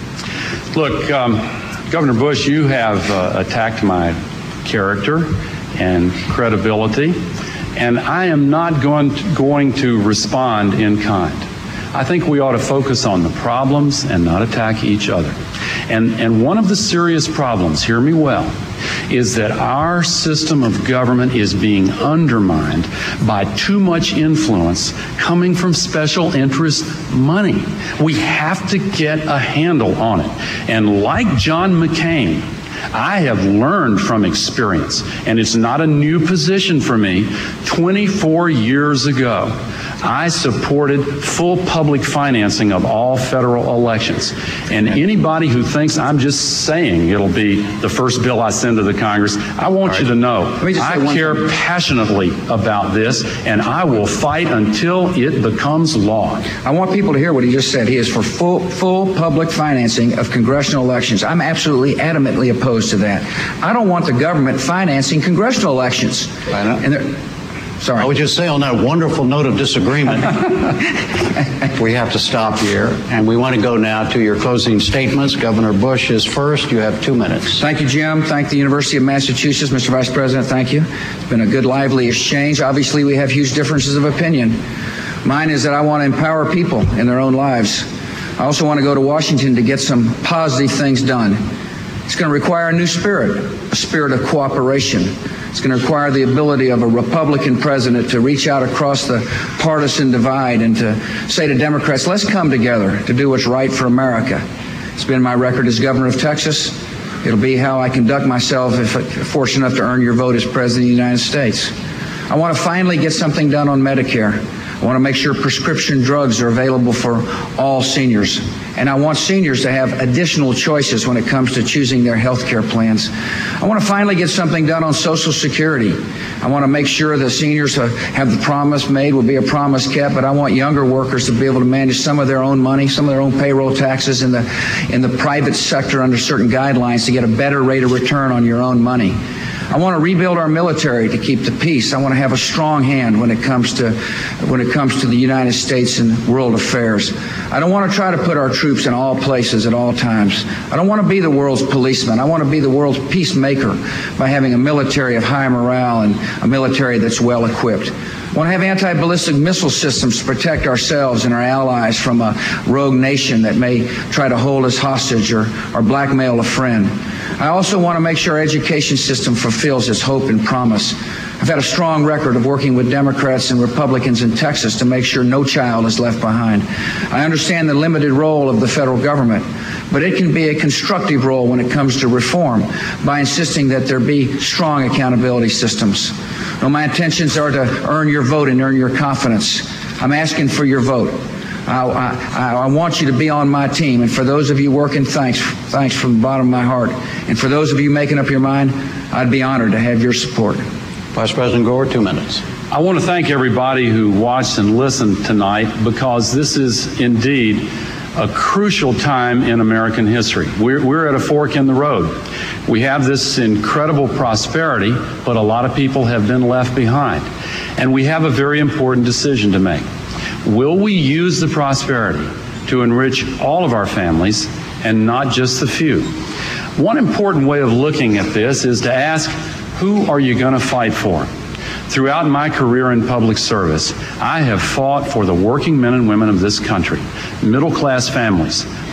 Look, Governor Bush, you have attacked my character and credibility, and I am not going to respond in kind. I think we ought to focus on the problems and not attack each other. And one of the serious problems, hear me well, is that our system of government is being undermined by too much influence coming from special interest money. We have to get a handle on it. And like John McCain, I have learned from experience, and it's not a new position for me. 24 years ago, I supported full public financing of all federal elections. And anybody who thinks I'm just saying it'll be the first bill I send to the Congress, I want you to know I care passionately about this, and I will fight until it becomes law. I want people to hear what he just said. He is for full public financing of congressional elections. I'm absolutely adamantly opposed to that. I don't want the government financing congressional elections. Sorry. I would just say on that wonderful note of disagreement, we have to stop here, and we want to go now to your closing statements. Governor Bush is first. You have 2 minutes. Thank you, Jim. Thank the University of Massachusetts. Mr. Vice President, thank you. It's been a good, lively exchange. Obviously, we have huge differences of opinion. Mine is that I want to empower people in their own lives. I also want to go to Washington to get some positive things done. It's going to require a new spirit, a spirit of cooperation. It's going to require the ability of a Republican president to reach out across the partisan divide and to say to Democrats, let's come together to do what's right for America. It's been my record as governor of Texas. It'll be how I conduct myself if I'm fortunate enough to earn your vote as president of the United States. I want to finally get something done on Medicare. I want to make sure prescription drugs are available for all seniors. And I want seniors to have additional choices when it comes to choosing their health care plans. I want to finally get something done on Social Security. I want to make sure that seniors have the promise made will be a promise kept, but I want younger workers to be able to manage some of their own money, some of their own payroll taxes in the private sector under certain guidelines to get a better rate of return on your own money. I want to rebuild our military to keep the peace. I want to have a strong hand when it comes to the United States and world affairs. I don't want to try to put our troops in all places at all times. I don't want to be the world's policeman. I want to be the world's peacemaker by having a military of high morale and a military that's well equipped. I want to have anti-ballistic missile systems to protect ourselves and our allies from a rogue nation that may try to hold us hostage or blackmail a friend. I also want to make sure our education system fulfills its hope and promise. I've had a strong record of working with Democrats and Republicans in Texas to make sure no child is left behind. I understand the limited role of the federal government, but it can be a constructive role when it comes to reform by insisting that there be strong accountability systems. Well, my intentions are to earn your vote and earn your confidence. I'm asking for your vote. I want you to be on my team. And for those of you working, thanks from the bottom of my heart. And for those of you making up your mind, I'd be honored to have your support. Vice President Gore, 2 minutes. I want to thank everybody who watched and listened tonight, because this is indeed a crucial time in American history. We're at a fork in the road. We have this incredible prosperity, but a lot of people have been left behind. And we have a very important decision to make. Will we use the prosperity to enrich all of our families and not just the few? One important way of looking at this is to ask, who are you going to fight for? Throughout my career in public service, I have fought for the working men and women of this country, middle-class families,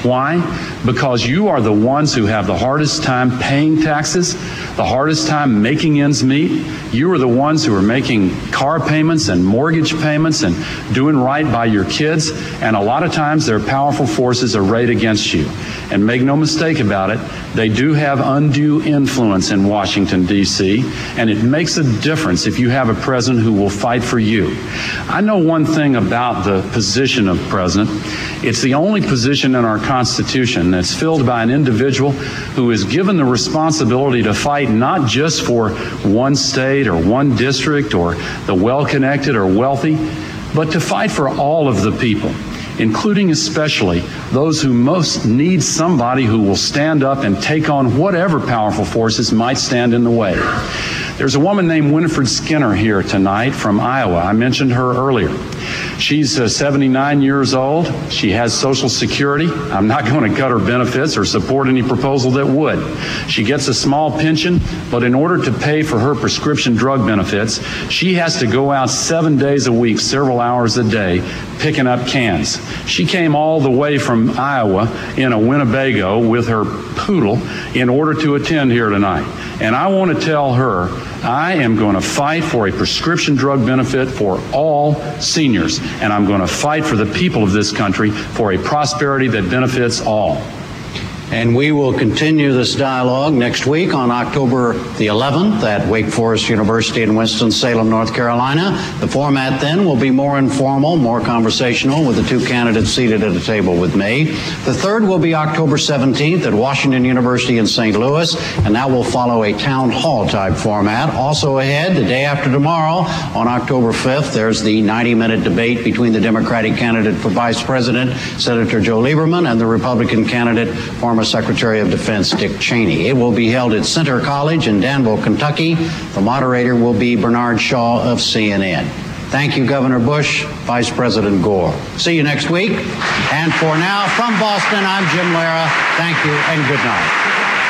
Why? Because you are the ones who have the hardest time paying taxes, the hardest time making ends meet. You are the ones who are making car payments and mortgage payments and doing right by your kids. And a lot of times there are powerful forces arrayed against you. And make no mistake about it, they do have undue influence in Washington, D.C., and it makes a difference if you have a president who will fight for you. I know one thing about the position of president. It's the only position in our Constitution that's filled by an individual who is given the responsibility to fight not just for one state or one district or the well-connected or wealthy, but to fight for all of the people, including especially those who most need somebody who will stand up and take on whatever powerful forces might stand in the way. There's a woman named Winifred Skinner here tonight from Iowa. I mentioned her earlier. She's 79 years old. She has Social Security. I'm not going to cut her benefits or support any proposal that would. She gets a small pension, but in order to pay for her prescription drug benefits, she has to go out 7 days a week, several hours a day, picking up cans. She came all the way from Iowa in a Winnebago with her poodle in order to attend here tonight. And I want to tell her, I am going to fight for a prescription drug benefit for all seniors, and I'm going to fight for the people of this country for a prosperity that benefits all. And we will continue this dialogue next week on October the 11th at Wake Forest University in Winston-Salem, North Carolina. The format then will be more informal, more conversational with the two candidates seated at a table with me. The third will be October 17th at Washington University in St. Louis, and that will follow a town hall type format. Also ahead, the day after tomorrow, on October 5th, there's the 90-minute debate between the Democratic candidate for Vice President, Senator Joe Lieberman, and the Republican candidate, former Secretary of Defense Dick Cheney. It will be held at Center College in Danville, Kentucky. The moderator will be Bernard Shaw of CNN. Thank you, Governor Bush, Vice President Gore. See you next week. And for now, from Boston, I'm Jim Lehrer. Thank you and good night.